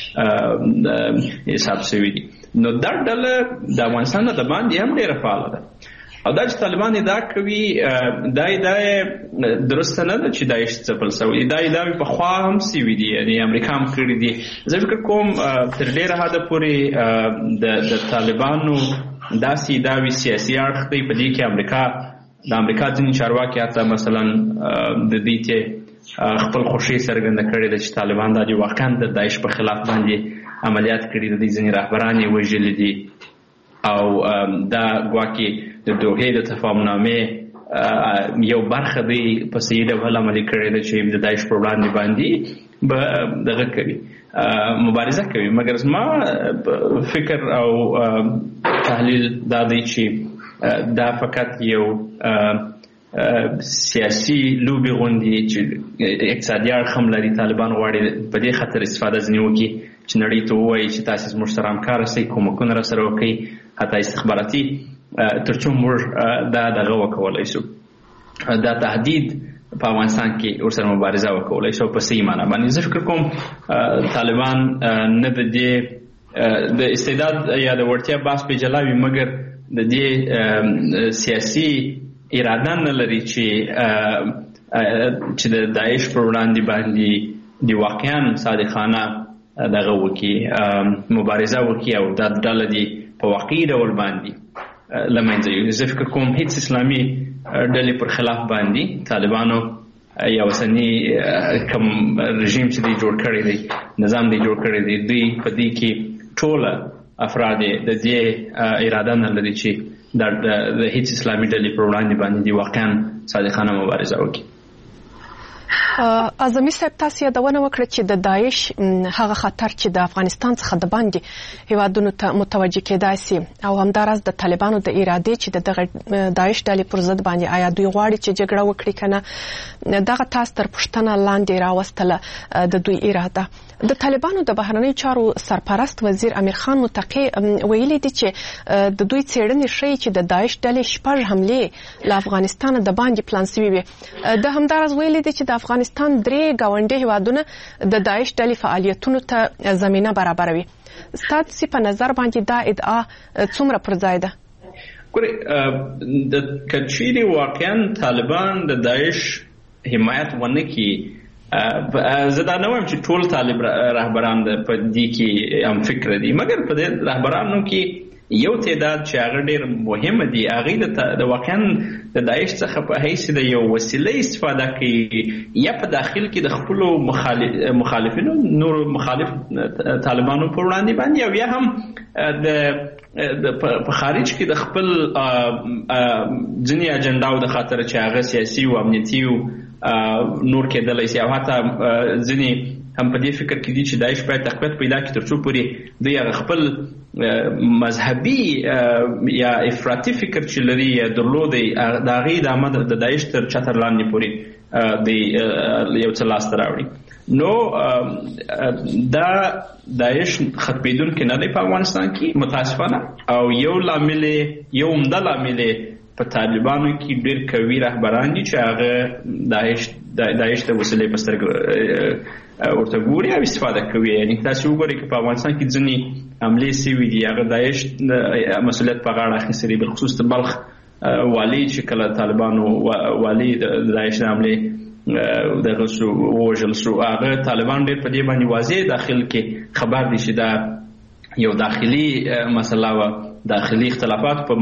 حساب شوي دي. نو دا ډله د افغانستان نه د باندې هم ډېره فعاله ده، او دا چې طالبان ادعا کوي دا ادعا درسته نه ده چې داعش ځپل شوی، دا ادعاوې پخوا هم شوي دي، یعنې امریکا هم کړي دي. زه فکر کوم تر ډېره حده پورې د طالبانو داسې ادعاوې سیاسي اړخ دی، په دې کې امریکا د امریکا ځینې چارواکي حتی مثلا د دې ته خپل خوښي څرګنده کړې ده چې طالبان دا د واقعا د داعش په خلاف باندې عملیات کړي دي، ځینې رهبران یې وژلي دي، او دا ګواکې د دوحې د تفاهمنامې یو برخه دی په صحیح ډول عملي کړې ده چې د داعش پر وړاندې باندې به دغه کوي مبارزه کوي. مګر زما فکر او تحلیل دا دی چې دا فقط یو سیاسي لوبې غوندي چې اقتصادي اړخ هم لري. طالبان غواړي په دې خاطر استفاده ځنې وکړي چې نړۍ ته ووایي چې تاسې زموږ سره همکاره شئ، کومکونه را سره وکړئ، حتی استخباراتي، تر څو موږ دا دغه وکولی شو، دا تهدید په افغانستان کې ورسره مبارزه وکولی شو په صحیح معنا باندې. زه فکر کوم طالبان نه د دې د استعداد یا د وړتیا بحث په جلا وي، مګر د دې سیاسي اراده نه لري چې چې د داعش پر وړاندې باندې د واقعا صادقانه دغه وکړي، مبارزه وکړي او دا ډله دي په واقعي ډول باندې له منځه یوسي. زه فکر کوم هیڅ اسلامي ډلې پر خلاف باندې طالبانو یا اوسني کوم رژیم چې دی جوړ کړی دی، نظام دی جوړ کړی دی، دوی په دې کې ټوله افراد د دې اراده نه لري چې د هیڅ اسلامي ډلې پر وړاندې باندې واقعا صادقانه مبارزه وکړي. اعظمي صاحب تاسو یادونه وکړه چې د داعش هغه خطر چې د افغانستان څخه د باندې هیوادونو ته متوجه کېدای شي او همداراز د طالبانو د ارادې چې د داعش ډلې پر ضد باندې آیا دوی غواړي چې جګړه وکړي کنه، دغه تاسو تر پوښتنه لاندې راوستله د دوی اراده. د طالبانو د بهرنیو چارو سرپرست وزیر امیر خان متقی ویلي دي چې د دوی څېړنې ښیي چې د داعش ډلې شپږ حملې له افغانستان د باندې پلان شوي وي. د همداراز ویلي دي چې د افغانستان درې ګاونډي هیوادونه د داعش ډلې فعالیتونو ته زمینه برابروي. ستاسو په نظر باندې دا ادعا څومره پر ځای ده؟ ګورئ، د کچېرې واقعا طالبان د داعش حمایت ونه کړي، زه دا نه وایم چې ټول طالب رهبران په دې کې هم فکر دي، مګر په دې رهبرانو کې یو تعداد چې هغه ډېر مهم دي، هغې د واقعا د داعش څخه په حیث د یو وسیله استفاده کوي، یا په داخل کې د خپلو مخالفینو نور مخالف طالبانو پر وړاندې باندې، او یا هم د په خارج کې د خپل ځینې اجنډاو د خاطر چې هغه سیاسي او امنیتي او نور کېدلی شي، او حتی ځینې هم په دې فکر کې دي چې داعش باید تقویت پیدا کړي تر څو پورې دوی هغه خپل مذهبي یا افراطي فکر چې لري یا درلودی د هغې د عمل د داعش تر چتر لاندې پورې د یو څه لاسته راوړي. نو دا داعش ختمېدونکی نه دی په افغانستان کې متاسفانه، او یو لامل یو عمده لامل په طالبانو کې ډېر قوي رهبران دي چې هغه داعش داعش د وسیلې په سترګه ورته ګوري او استفاده کوي. یعنې تاسې وګورئ که په افغانستان کې ځینې حملې سوي دي، هغه داعش مسؤلیت په غاړه اخیستی دی، بالخصوص د بلخ والي چې کله طالبانو والي د داعش د حملې دغه شو ووژل شو، هغه طالبان ډېر په دې باندې واضح داخل کې خبر دي چې دا یو داخلي مسله وه، داخلي اختلافات په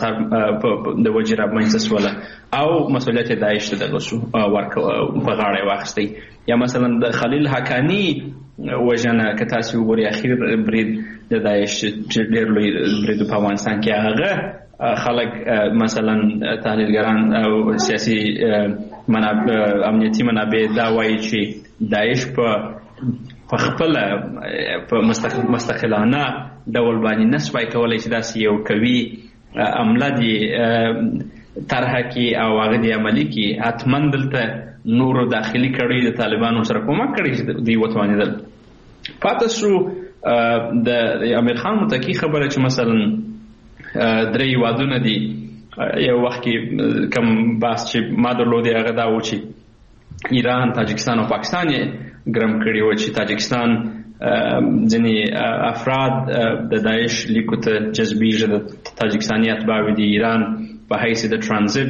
د وجې رامنځته شوله او مسؤلیت یې داعش ته دغه شو په غاړه یې واخیستی. یا مثلا د خلیل حقاني وژنه که تاسې وګورئ، اخیر برید د داعش چې ډېر لوی برید په افغانستان کې، هغه خلک مثلا تحلیلګران او سیاسي منابع امنیتي منابع دا وایي چې داعش په په خپله په مستقلانه ډول باندې نسوای کولی چې داسې یو قوي عمله دې طرحه کړي او هغه دې عملي کړي. حتما دلته نورو داخلي کړیو د طالبانو سره کومک کړی چې دوی وتوانېدل. پاته شو د امیر خان متقي خبره چې مثلا درې هیوادونه دي، یو وخت کې کوم بحث چې ما درلودی هغه دا و چې ایران، تاجکستان او پاکستان یې ګرم کړي و چې تاجکستان ځینې افراد د داعش لیکو ته جذبېږي، د تاجکستاني اتباع دي، ایران په حیث د ترانزیت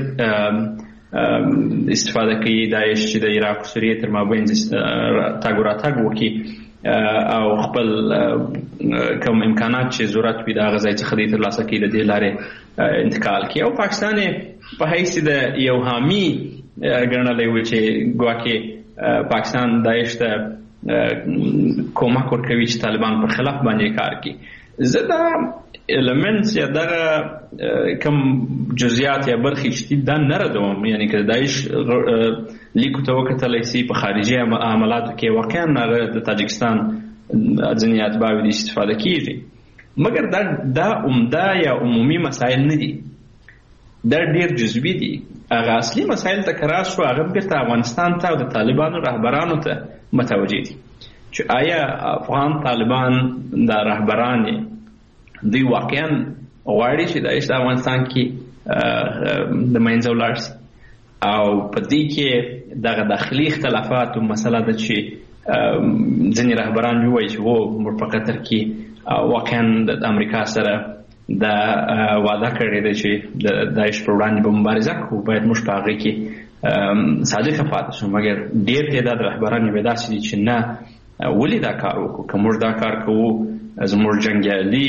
استفاده کوي داعش چې د عراق او سوریې تر مابین تګ و راتګ وکړي او خپل کوم امکانات چې ضرورت وي د هغه ځای څخه دوی ترلاسه کړي د دې لارې انتقال کړي. او پاکستان په حیث د یو حامي ګڼلی و چې ګواکې پاکستان داعش ته کومک ورکوي چې طالبان پر خلاف باندې کار کوي. زه دا المنټس یا دغه کم جزئیات یا برخې چې دا نه ردوم. یعنی که داعش لیکو ته وکتلی سي په خارجي عملاتو کې واقعا هغه د تاجکستان ځینې اتباع دې استفاده کیږي، مګر دا دا عمده یا عمومي مسایل نه دي، دا ډېر جزوي دي. هغه اصلي مسایل ته که راشو هغه بیرته افغانستان ته او د طالبانو رهبرانو ته متوجه دي چې آیا افغان طالبان دا رهبران دوی واقعا غواړي چې داعش د افغانستان کې د منځه ولاړ شي، او په دې کې دغه داخلي اختلافات او مسله ده چې ځینې رهبران وایي چې و موږ په قطر کې واقعا د امریکا سره دا وعده کړې ده چې د داعش پر وړاندې به مبارزه کوو، باید موږ په هغې کې صادقه پاتې شو. مګر ډېر تعداد رهبران یې داسې دي چې نه، ولې دا کار وکړو؟ که موږ دا کار کوو زموږ جنګیالي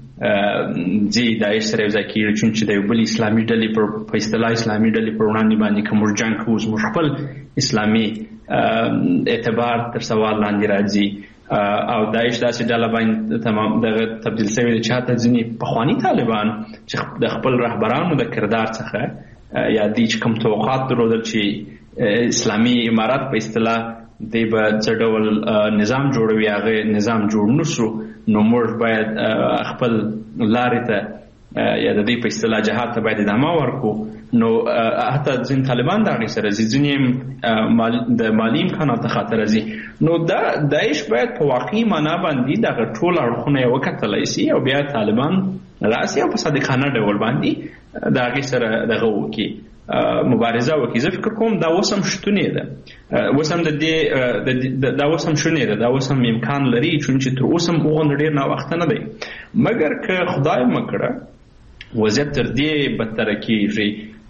ځي داعش سره یو ځای کېږي، چونکې د یو بل اسلامي ډلې په اصطلاح اسلامي ډلې پر وړاندې باندې که موږ جنګ کوو زموږ خپل اسلامي اعتبار تر سوال لاندې راځي. او داعش داسې ډله باندې تمام دغه تبدیل شوی دی چې حتی ځینې پخواني طالبان چې د خپل رهبرانو د کردار څخه یا دی چې کوم توقعات درلودل چې اسلامي امارت په اصطلاح دی به څه ډول نظام جوړوي، هغه نظام جوړ نه شو، نو موږ باید خپل لارې ته یا د دې په اصطلاح جهاد ته باید ادامه ورکړو. نو حتی ځینې طالبان د هغې سره ځي، ځینې د مالي امکاناتو خاطر ځي. نو دا داعش باید په واقعي معنا باندې دغه ټول اړخونه یې وکتلی سي او بیا طالبان راسي او په صادقانه ډول باندې د هغې سره دغه وکړي، مبارزه وکړي. زه فکر کوم دا اوس هم شتونې ده، اوس هم د دې دا اوس هم شونې ده، دا اوس هم امکان لري، چونکې تر اوس هم هغومره ډېر ناوخته نه دی. مګر که خدای مه کړه وضعیت تر دې بدتره کېږي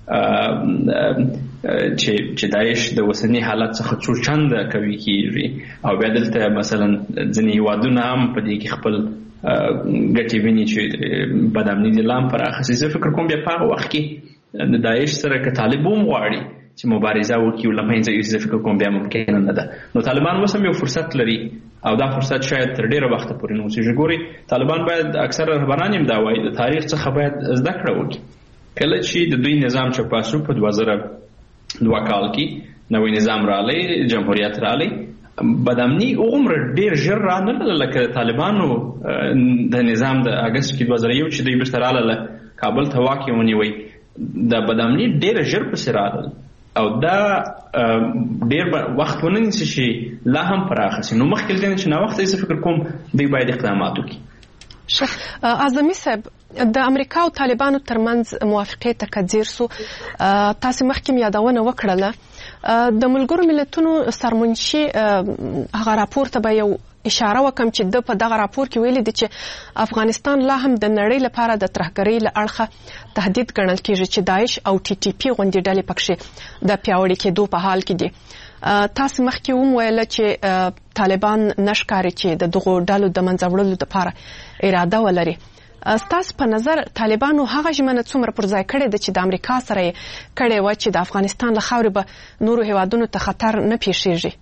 چې داعش د اوسني حالت څخه څو چنده قوي کېږي او بیا دلته مثلا ځینې هېوادونه هم په دې کې خپل ګټې ویني چې بد امني دې لا هم پراخه شي. زه فکر کوم بیا په هغه وخت کې د داعش سره که طالب هم غواړي چې مبارزه وکړي او له منځه یوسي، زه فکر کوم بیا ممکنه نه ده. نو طالبان اوس هم یو فرصت لري او دا فرصت شاید تر ډېره وخته پورې نه اوسېږي. ګورئ طالبان باید اکثر رهبران هم دا وایي د تاریخ څخه باید زده کړه وکړي. کله چې د دوی نظام چپه شو په دوه زره دوه کال کې نوی نظام راغلی، جمهوریت راغلی، بد امني هغومره ډېر ژر رانغله لکه طالبانو د نظام د اګست کې دوه زره یو چې دوی بېرته راغله کابل ته واک یې ونیوی، د بد امني ډېره ژر پسې راغلل او دا ډېر وخت ونه نیسي چې لا هم پراخه شي. نو مخکې له دې نه چې ناوخته زه فکر کوم دوی باید اقدامات وکړي. اعظمي صاحب، د امریکا او طالبانو ترمنځ موافقې ته که ځیر سو، تاسې مخکې یادونه وکړله د ملګرو ملتونو سرمنشي هغه راپور ته به یو اشاره وکم چې د په دغه راپور کې ویلي دي چې افغانستان لا هم د نړۍ لپاره د ترهګرۍ له اړخه تهدید ګڼل کېږي چې داعش او ټي ټي پي غوندې ډلې پکښې د پیاوړي کېدو په حال کې دي. تاسو مخکې هم ویله چې طالبان نه ښکاري چې د دغو ډلو د منځه وړلو دپاره اراده ولري. ستاسو په نظر طالبانو هغه ژمنه څومره پر ځای کړې ده چې د امریکا سره یې کړې وه چې د افغانستان له خاورې به نورو هېوادونو ته خطر نه پیښیږي؟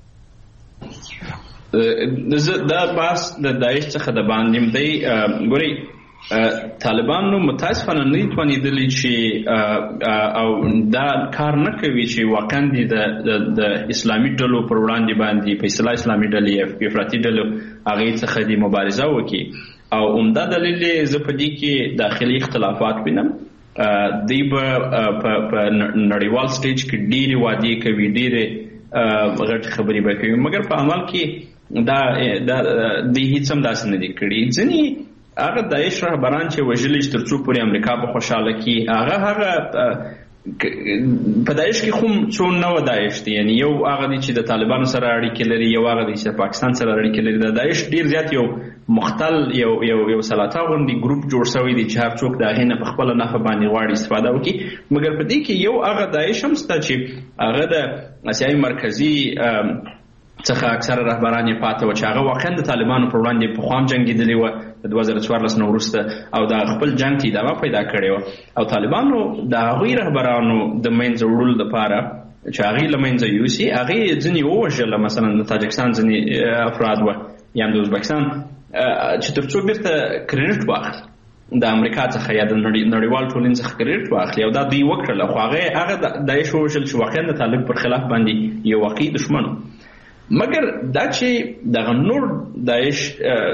دا بحث د داعش څخه د باندې دی. ګورئ طالبانو متاسفانه نه دي توانېدلي چې او دا کار نه کوي چې واقعا دي د اسلامي ډلو پر وړاندې باندې په اصطلاح اسلامي ډلې افراطي ډلو هغې څخه دي مبارزه وکړي. او عمده دلیل یې زه په دې کې داخلي اختلافات وینم. دوی به په نړیوال سټیج کې ډېرې وعدې کوي، ډېرې غټې خبرې به کوي، مګر په عمل کې دا دوی هېڅ هم داسې نه دي کړي. ځینې هغه داعش رهبران چې وژلي چې تر څو پورې امریکا به خوشحاله کړي، هغه هغه په داعش کې خو څو نوع داعش دي، یعنی یو هغه دی چې د طالبانو سره اړیکې لري، یو هغه دی چې د پاکستان سره اړیکې لري. د داعش ډېر زیات یو مختل یو یو یو سلاطه غوندې ګروپ جوړ شوی دی چې هر څوک د هغې نه په خپله نفع باندې غواړي استفاده وکړي. مګر په دې کې یو هغه داعش هم شته چې هغه د اسیایي مرکزي څخه اکثره رهبران یې پاته وه چې هغه واقعا د طالبانو پر وړاندې پخوا هم جنګېدلي وه د دوه زره څوارلس نه وروسته او د خپل جنګ ته ادامه پیدا کړې وه. او طالبانو د هغوی رهبرانو د منځه وړلو دپاره چې هغې له منځه یوسي، هغې ځینې ووژله. مثلا د تاجکستان ځینې افراد وه یا د ازبکستان چې تر څو بیرته کریډټ واخلي د امریکا څخه یا د نړیوال ټولنې څخه کریډټ واخلي، او دا دوی وکړل، خو هغه هغه داعش ووژل چې واقعا د طالب پر خلاف باندې یو واقعي دښمن. مګر دا چې دغه نور داعش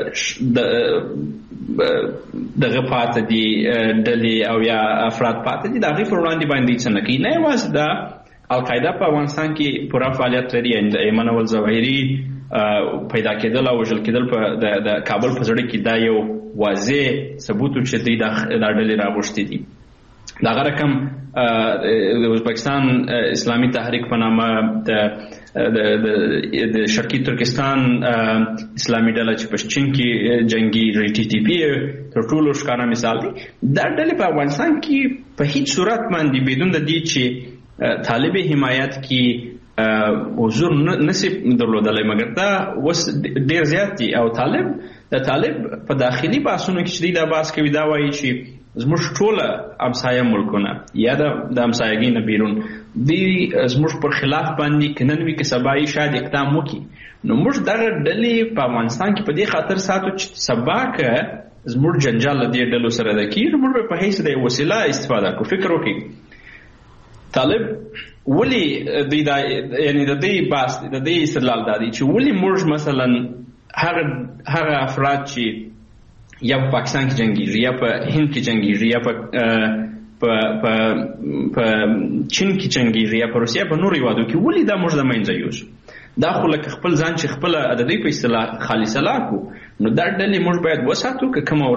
دغه پاتې دي ډلې او یا افراد پاتې دي، د هغې پر وړاندې باندې څه نه کوي. نه یوازې دا القاعده په افغانستان کې پوره فعالیت لري، یعنې د ایمن اول ظواهري پیدا کېدل او وژل کېدل په د کابل په زړه کې دا یو واضح ثبوت و چې دوی دا ډلې راغوښتې دي. دغه رقم د ازبکستان اسلامي تحریک په نامه د شرقي ترکستان اسلامي ډله چې په چین کې جنگي ټي ټي پی تر ټولو ښکاره مثال دی. دا ډلې په افغانستان کې په هیڅ صورت باندې بدون د دې چې طالب حمایت کې حضور نسی درلودلی، مګر دا اوس ډیر زیات دي. او طالب د طالب په داخلي بحثونو کې چې دوی دا بحث کوي، دا وایي چې زموږ ټوله همسایه ملکونه یا د همسایګۍ نه بیرون دوی زموږ پر خلاف باندې که نن وي که سبا یې شاید اقدام وکړي. نو موږ دغه ډلې په افغانستان کې په دې خاطر ساتو چې سبا که زموږ جنجال له دې ډلو سره ده کېږي، موږ په حیث د یو وسیله استفاده کړو. فکر وکړئ طالب ولی دوی دا یعنی د دې بحث د دې استدلال دا دی چې ولی موږ مثلا هغه هغه افراد چې یا په پاکستان کې جنګیږي یا په هند کې جنګیږي یا په په په چین کې جنګیږي یا په روسیه په نورو هیوادو کې، ولی دا موږ د منځه یوسو؟ دا خو لکه خپل ځان چې خپل د دې په اصطلاح خالصه لاکو. نو دا ډلې موږ باید وساتو که کومه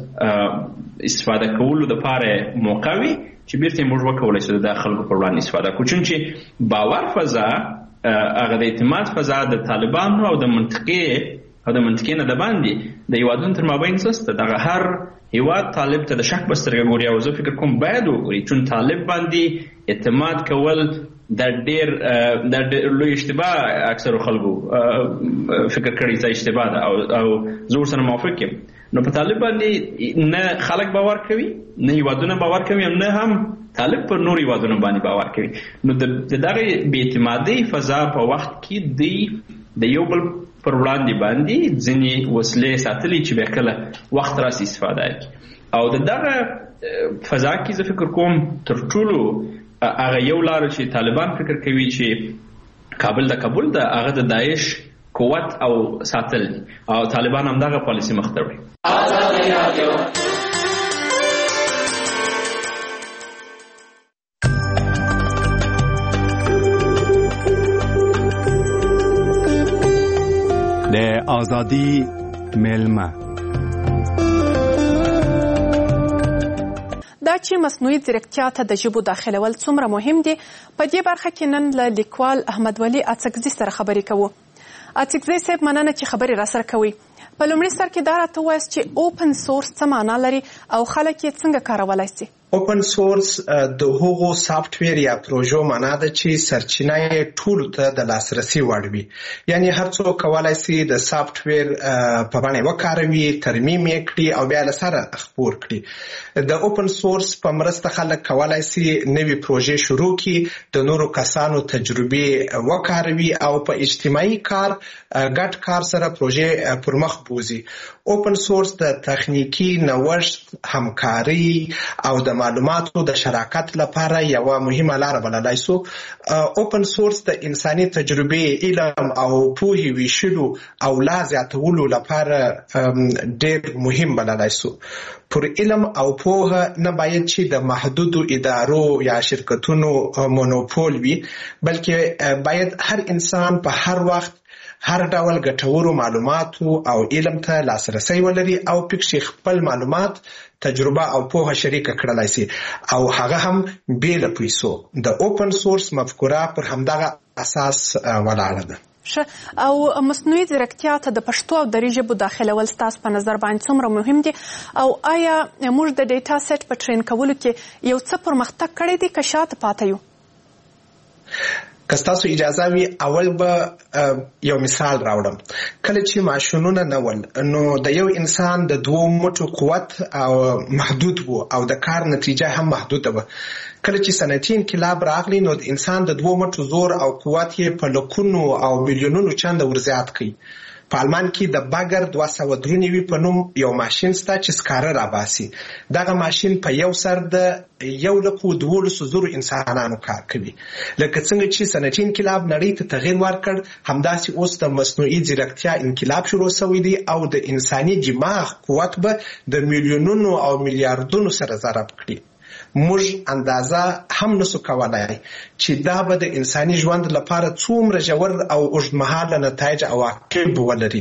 ورځ استفاده کولو دپاره موقع وي چې بیرته موږ وکولی شو د خلکو پر وړاندې استفاده کړو. چون چې باور فضا هغه د اعتماد فضا د طالبانو او د منطقې او د منطقې نه د باندې د هیوادونو تر مابین نشته. دغه هر هیواد طالب ته د شک په سترګه ګوري او زه فکر کوم باید وګوري، چون طالب باندې اعتماد کول دا ډېر دا ډېر لوی اشتباه اکثرو خلکو فکر کړی چې اشتباه ده او زه ورسره موافق یم. نو په طالب باندې نه خلک باور کوي، نه هیوادونه باور کوي، نه هم طالب پر نور هیوادونه باندې باور کوي. نو د دغه بې اعتمادۍ فضا په وخت کې دوی د یو بل پر وړاندې باندې ځینې وسلې ساتلي چې بیا کله وخت راسي استفاده کړي. او د دغه فضا کې زه فکر کوم تر ټولو هغه یو لاره چې طالبان فکر کوي چې کابل د کابل د هغه د داعش قوت او ساتل، او طالبان هم دغه پالیسي مخ ته وړي. د آزادی ملمه دا چې مصنوعي ځیرکتیا ته د ژبو داخلول څومره مهم دي، په دې برخه کې نن له لیکوال احمد ولي اڅکزي سره خبرې کوو. اڅکزي صاحب مننه چې خبرې را سره کوي. په لومړي سر کې دا راته ووایاست چې اوپن سورس څه معنا لري او خلک یې څنګه کارولی شي؟ اوپن سورس د هغو سافټویر یا پروژو معنا ده چې سرچینه یې ټولو ته د لاسرسي وړ وي. یعنی هر څوک کولی شي د سافټویر په بڼه وکاروي، ترمیم یې کړي او بیا له سره خپور کړي. د اوپن سورس په مرسته خلک کولی شي نوې پروژې شروع کړي، د نورو کسانو تجربې وکاروي او په اجتماعي کار ګډ کار سره پروژې پر مخ بوزي. اوپن سورس د تخنیکی نوښت، همکاري او د معلوماتو د شراکت لپاره یوه مهمه لاره بللی شو. اوپن سورس د انساني تجربې، علم او پوهې ویشلو او لا زیاتولو لپاره ډېر مهم بللی شو. پر علم او پوهه نه باید چې د محدودو ادارو یا شرکتونو مونوپول وي، بلکې باید هر انسان په هر وخت هر ډول ګټورو معلوماتو او علم ته لاسرسی ولري او پکې خپل معلومات، تجربه او پوهه شریکه کړلای شي او هغه هم بې له پیسو. د اوپن سورس مفکوره پر همدغه اساس ولاړه ده. ښه، او مصنوعي ځیرکتیا ته د پښتو او دري ژبو داخلول ستاسو په نظر باندې څومره مهم دي، او آیا موږ د ډیټا سیټ په ټرین کولو کې یو څه پرمختګ کړی دی که شاته پاته یو؟ که ستاسو اجازه وي اول به یو مثال راوړم. کله چې ماشینونه نه ول نو د یو انسان د دوو مټو قوت او محدود و او د کار نتیجه هم محدوده وه. کله چې صنعتي انقلاب راغلی نو د انسان د دوو مټو زور او قوت یې په لکونو او میلیونونو چنده ورزیات کړي. په آلمان کې د باګر دوه سوه درې نوي په نوم یو ماشین سته چې سکاره راباسي. دغه ماشین په یو سر د یو لکو دولسو زرو انسانانو کار کوي. لکه څنګه چې صنعتي انقلاب نړۍ ته تغیر ورکړ، همداسې اوس د مصنوعي ځیرکتیا انقلاب شروع شوی دی او د انساني دماغ قوت به د میلیونونو او میلیاردونو سره ضرب کړي. موږ اندازه هم نسو کولای چې دا به د انساني ژوند لپاره څومره ژور او اوږدمهاله نتایج او عواقب ولري.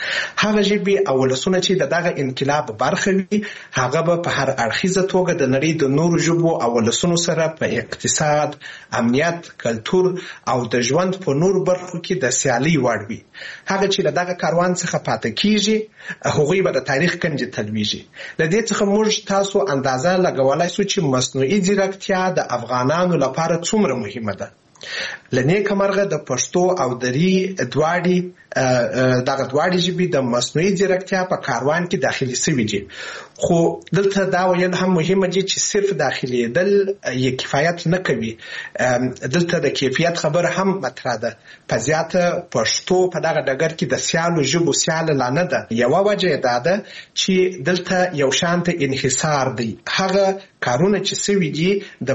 هغه ژبې او ولسونه چې د دغه انقلاب برخه وي، هغه به په هر اړخیزه توګه د نړۍ د نورو ژبو او ولسونو سره په اقتصاد، امنیت، کلتور او د ژوند په نورو برخو کې د سیالۍ وړ وي. هغه چې له دغه کاروان څخه پاتې کیږي، هغوی به د تاریخ کنجې تلویږي. له دې څخه موږ تاسو اندازه لګولای سو چې مصنوعي ځیرکتیا د افغانانو لپاره څومره مهمه ده. له نیکه مرغه د پښتو او دري دواړې دغه دواړې ژبې د مصنوعي ځیرکتیا په کاروان کې داخلي سوي دي. خو دلته دا ویل هم مهمه دي چې صرف داخليدل یې کفایت نه کوي. دلته د کیفیت خبره هم مطرح ده. په زیاته پښتو په دغه ډګر کې د سیالو ژبو سیاله لا نه ده. یوه وجه دا ده چې دلته یو شانته انحصار دی. هغه کارونه چې سوي دي د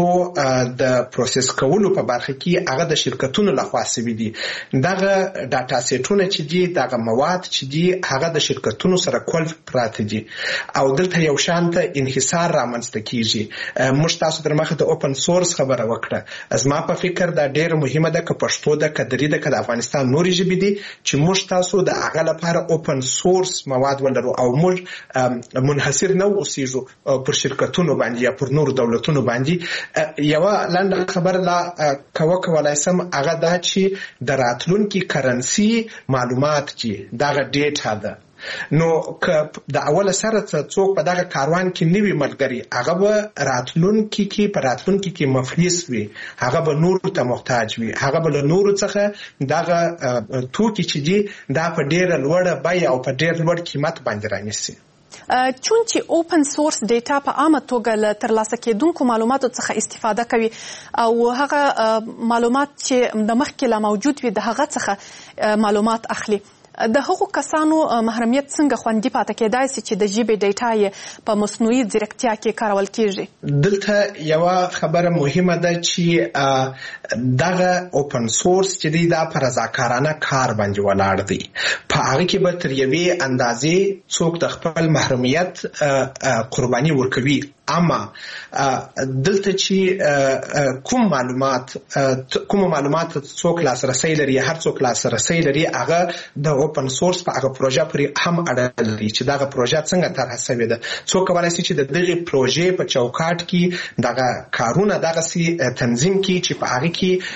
پښتو د پروسس کولو په برخه کې هغه د شرکتونو لخوا سوي دي. دغه ډاټا سیټونه چې دي، دغه مواد چې دي، هغه د شرکتونو سره کلف پراته دي او دلته یو شانته انحصار رامنځته کیږي. موږ تاسو در مخه د اوپن سورس خبره وکړه. زما په فکر دا ډیره مهمه ده که پښتو ده، که دري ده، که د افغانستان نورې ژبې دي، چې موږ تاسو د هغه لپاره اوپن سورس مواد ولرو او موږ منحصر نه اوسېږو پر شرکتونو باندې یا پر نورو دولتونو باندې. یوه لنډه خبره لا کوه کولای سم، هغه دا چې د راتلونکي کرنسي معلومات چې دغه ډیټا ده، نو که د اوله سره څوک په دغه کاروان کې نوي ملګري، هغه به راتلونکي کې په راتلونکي کې مفلس وي، هغه به نورو ته محتاج وي، هغه به له نورو څخه دغه توکي چې دي دا په ډیره لوړه بیه او په ډیر لوړ قیمت باندې رانیسي. چون چې اوپن سورس ډیټا په عامه توګه له ترلاسه کېدونکو معلوماتو څخه استفاده کوي او هغه معلومات چې د مخکې لا موجود وي د هغه څخه معلومات اخلي، د هغو کسانو محرمیت څنګه خوندي پاتې کېدای شي چې د ژبې ډیټا یې په مصنوعي ځیرکتیا کې کارول کیږي؟ دلته یوه خبره مهمه ده چې دغه اوپن سورس چې دی دا په رضاکارانه کار باندې ولاړ دی. په هغه کې به تر یوې اندازې څوک د خپل محرمیت قرباني ورکوي، اما دلته چې کوم معلومات کوم معلومات څوک لاسرسی لري، هر څوک لاسرسی لري، هغه د اوپن سورس په هغه پروژه پورې هم اړه لري چې دغه پروژه څنګه طرح شوې ده. څوک کولی شي چې د دغې پروژې په چوکاټ کې دغه کارونه دغسې تنظیم کړي چې په هغه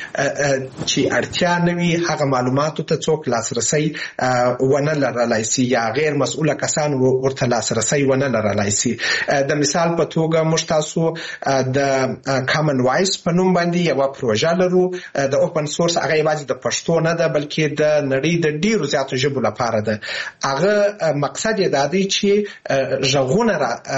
کې چې اړتیا نه وي هغه معلوماتو ته څوک لاسرسی ونه لرلی سي یا غیر مسؤله کسان ورته لاسرسی ونه لرلی سي. د مثال په توګه موږ تاسو د کامن وایس په نوم باندې یوه پروژه لرو. د اوپن سورس هغه یوازې د پښتو نه ده بلکې د نړۍ د ډیرو زیاتو ژبو لپاره ده. هغه مقصد یې دا دی چې غږونه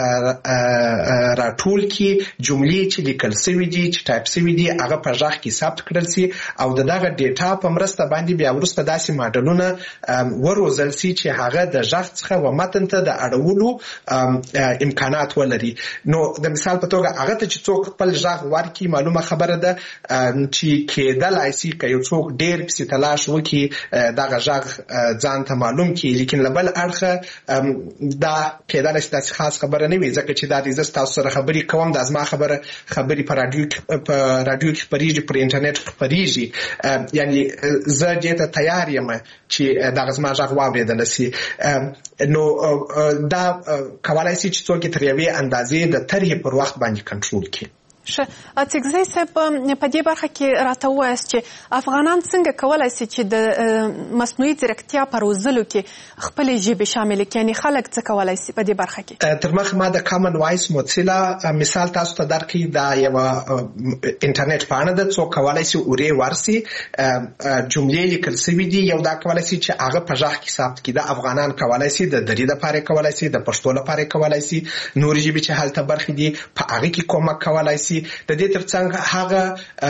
راټول کړي، جملې چې لیکل سوي دي چې ټایپ سوي دي هغه په غږ کې ثبت کړل سي او د دغه ډیټا په مرسته باندې بیا وروسته داسې ماډلونه وروزل سي چې هغه د غږ څخه و متن ته د اړولو امکانات ولري. نو د مثال په توګه هغه ته چې څوک خپل غږ ورکړي، معلومه خبره ده چې کېدلای سي که یو څوک ډېر پسې تلاش وکړي دغه غږ ځان ته معلوم کړي، لیکن له بل اړخه دا کېدلای سي داسې خاص خبره نه وي، ځکه چې دا د زه ستاسو سره خبرې کوم، دا زما خبره خبرې په راډیو په راډیو کې خپرېږي، پر انټرنیټ خپرېږي، یعنې زه دې ته تیار یم چې دغه زما غږ واورېدلی سي. نو دا کولی سي چې څوک تر یوې اندازې د طرحې پر وخت باندې کنټرول کړي. ښه، څګزی صاحب په دې برخه کې راته ووایاست چې افغانان څنګه کولی سي چې د مصنوعي ځیرکتیا په روزلو کې خپلې ژبې شاملې کړي، یعنې خلک څه کولی سي په دې برخه کې؟ تر مخه ما د کامن وایس موزیلا مثال تاسو ته درکړي. دا یوه انټرنیټ پاڼه ده، څوک کولی سي ورې ورسي، جملې لیکل سوي دي، یو دا کولی سي چې هغه په غږ کې ثبت کړي. دا افغانان کولی سي، د دري دپاره کولی سي، د پښتو لپاره کولی سي، نورې ژبې چې هلته برخې دي په هغې کې کومک کولی سي. دي. د دې ترڅنګ هغه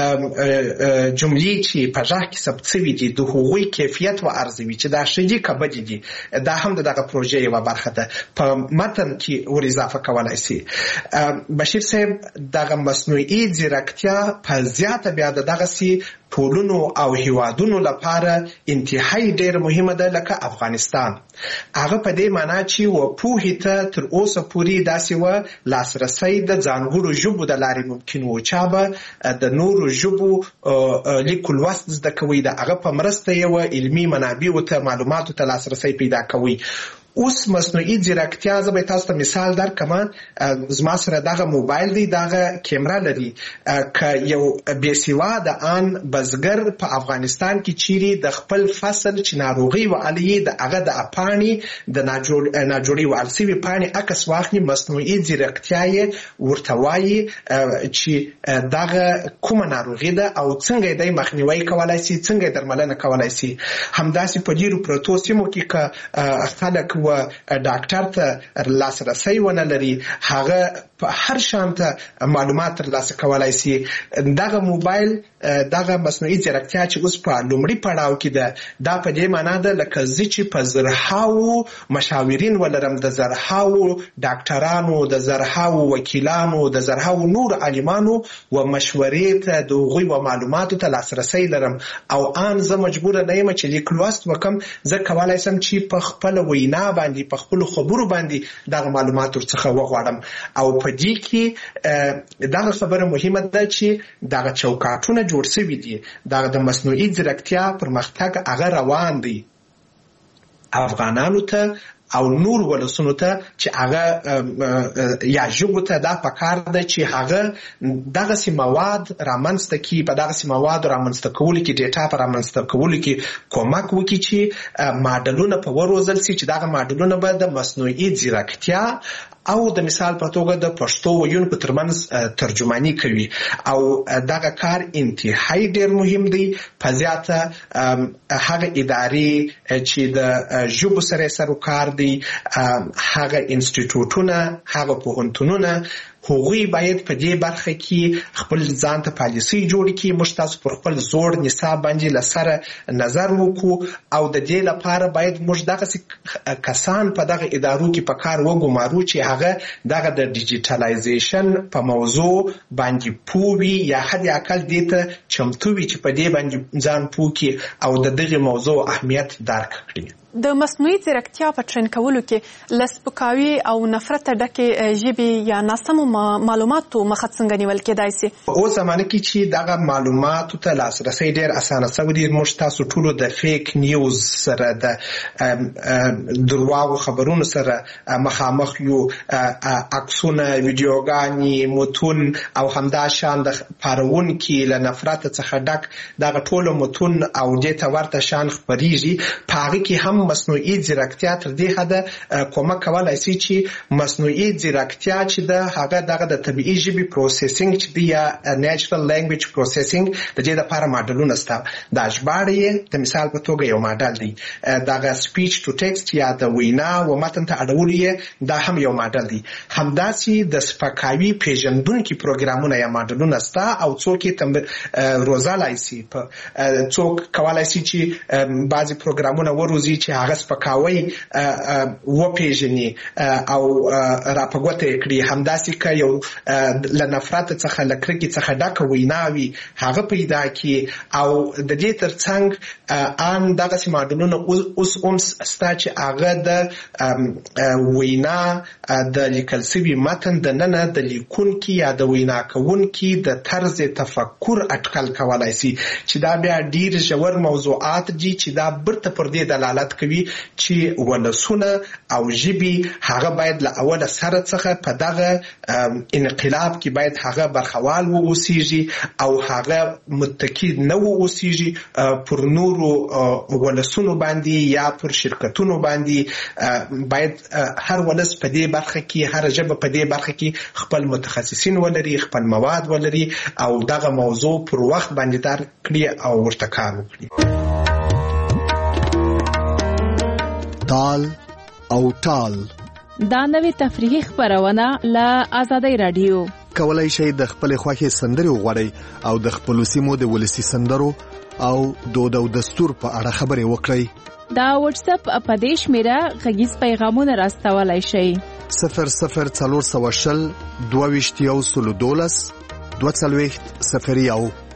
جملې چې په ژغ کې ثبت شوي دي د هغوی کیفیت وارزوي چې دا ښه دي که بدې دي. دا هم د دغه پروژې یوه برخه ده، په متن کې ور اضافه کولی شي. بشیر صاحب دغه مصنوعي ځیرکتیا په زیاته بیا د دغسې ټولنو او هیوادونو لپاره انتهایی ډېر مهمه ده لکه افغانستان. هغه په دې معنا چې و پوهې ته تر اوسه پورې داسې و لاسرسی د ځانګړو ژبو د لارې ممکن و. چا به د نورو ژبو لیک لوست زده کوي، د هغه په مرسته یې و علمي منابعو ته معلوماتو ته لاسرسی پیدا کوي. اوس مصنوعي ځیرکتیا زه به تاسو ته مثال درکړم. زما سره دغه موبایل دی، دغه کیمرا لري. که یو بېسواده ان بزګر په افغانستان کې چیرې د خپل فصل چې ناروغي وعلي د هغه د پاڼې د ناجوړې وعل سوي پاڼې عکس واخلي، مصنوعي ځیرکتیا یې ورته وایي چې دغه کومه ناروغي ده او څنګه یې دی مخنیوی کولی شي، څنګه یې درملنه کولی شي. همداسې په ډېرو پرتو سیمو کې که خلک و ډاکټر ته لاسرسی ونه لري، هغه په هر شان ته معلومات ترلاسه کولی شي. دغه موبایل دغه مصنوعي ځیرکتیا چې اوس په لومړي پړاو کې ده، دا په دې معنا ده لکه زه چې په زرهاوو مشاورین ولرم، د زرهاوو ډاکټرانو، د زرهاوو وکیلانو، د زرهاوو نور عالمانو و مشورې ته د هغوی و معلوماتو ته لاسرسی لرم. او آن زه مجبوره نه یم چې لیک لوست وکم، زه کولی شم چې په خپله وینا باندې په خپلو خبرو باندې دغه معلومات ورڅخه وغواړم. او په دې کې دغه خبره مهمه ده چې دغه چوکاټونه جوړ شوي دي، دغه د مصنوعي ځیرکتیا پرمختګ هغه روان دی. افغانانو ته او نور ولسونو ته چې هغه یا ژبو ته دا پکار ده چې هغه دغسې مواد رامنځته کړي، په دغسې موادو رامنځته کولو کې، ډیټا په رامنځته کولو کې کومک وکړي چې ماډلونه په وروزل شي چې دغه ماډلونه به د مصنوعي ځیرکتیا او د مثال په توګه د پښتو ویونکو ترمنځ ترجماني کوي. او دغه کار انتهایی ډېر مهم دی. په زیاته هغه ادارې چې د ژبو سره سروکار دي، هغه انسټیټوټونه، هغه پوهنتونونه، هغوی باید په دې برخه کې خپل ځان ته پالیسۍ جوړې کړي. موږ تاسو پر خپل زوړ نصاب باندې له سره نظر وکړو او د دې لپاره باید موږ دغسې کسان په دغه ادارو کې په کار وګمارو چې هغه دغه د ډیجیټلایزیشن په موضوع باندې پوه وي، یا حد اقل دې ته چمتو وي چې په دې باندې ځان پوه کړي او د دغې موضوع اهمیت درک کړي. د مصنوعي ځیرکتیا په ټرین کولو کې له سپکاوي او نفرت ډکې ژبې یا ناسمو معلوماتو مخه څنګه نیول کېدای شي؟ په اوس زمانه کې چې دغه معلوماتو ته لاسرسی ډېر اسانه شوی دی، موږ تاسو ټولو د فیک نیوز سره، د درواغو خبرونو سره مخامخ یو. عکسونه، ویډیوګانې، متون او همدا شان د پارونکي له نفرت څخه ډک دغه ټولو متون او دې ته ورته شان خپریږي. په هغې کې هم مصنوعي ځیرکتیا تر دې حده کومک کولی شي چې مصنوعي ځیرکتیا چې ده هغه دغه د طبیعي ژبې پروسیسینګ چې دی یا نیچرل لینګویج پروسیسینګ د دې لپاره ماډلونه شته. دا ژباړه یې د مثال په توګه یو ماډل دی. دغه سپیچ ټو ټیکسټ یا د وینا و متن ته اړولو یې دا هم یو ماډل دی. همداسې د سپکاوي پیژندونکي پروګرامونه یا ماډلونه شته او څوک یې روزلی شي. څوک کولی شي چې بعضې پروګرامونه وروزي چې هغه سپکاوی وپیژني او راپه ګوته یې کړي. همداسې که یو له نفرت څخه له کرکې څخه ډکه ویناوي هغه پیدا کړي. او د دې ترڅنګ ان دغسې ماډلونه اوس هم شته چې هغه د وینا د لیکل شوي متن د ننه د لیکونکي یا د وینا کوونکي د طرز تفکر اټکل کولی شي، چې دا بیا ډېر ژور موضوعات دي چې دا برته پر دې دلالت کوي چې ولسونه او ژبې هغه باید له اوله سره څخه په دغه انقلاب کې باید هغه برخوال واوسیږي او هغه متکی نه واوسیږي پر نورو ولسونو باندې یا پر شرکتونو باندې. باید هر ولس په دې برخه کې، هر ژبه په دې برخه کې خپل متخصصین ولري، خپل مواد ولري او دغه موضوع پر وخت باندې درک کړي او ورته کار وکړي. تال او ټال دا نوې تفریحي خپرونه له آزادۍ رادیو. کولای شئ د خپل خوښې سندرې وغواړئ او د خپل سیمو د ولسی سندرو او دود او دستور په اړه خبرې وکړئ. دا واتس اپ په دې شمیره غږیز پیغامونه راستولای شئ. صفر صفر څلور سوه شل دوه ویشت یو سلو دولس دوه څلوېښت صفر یو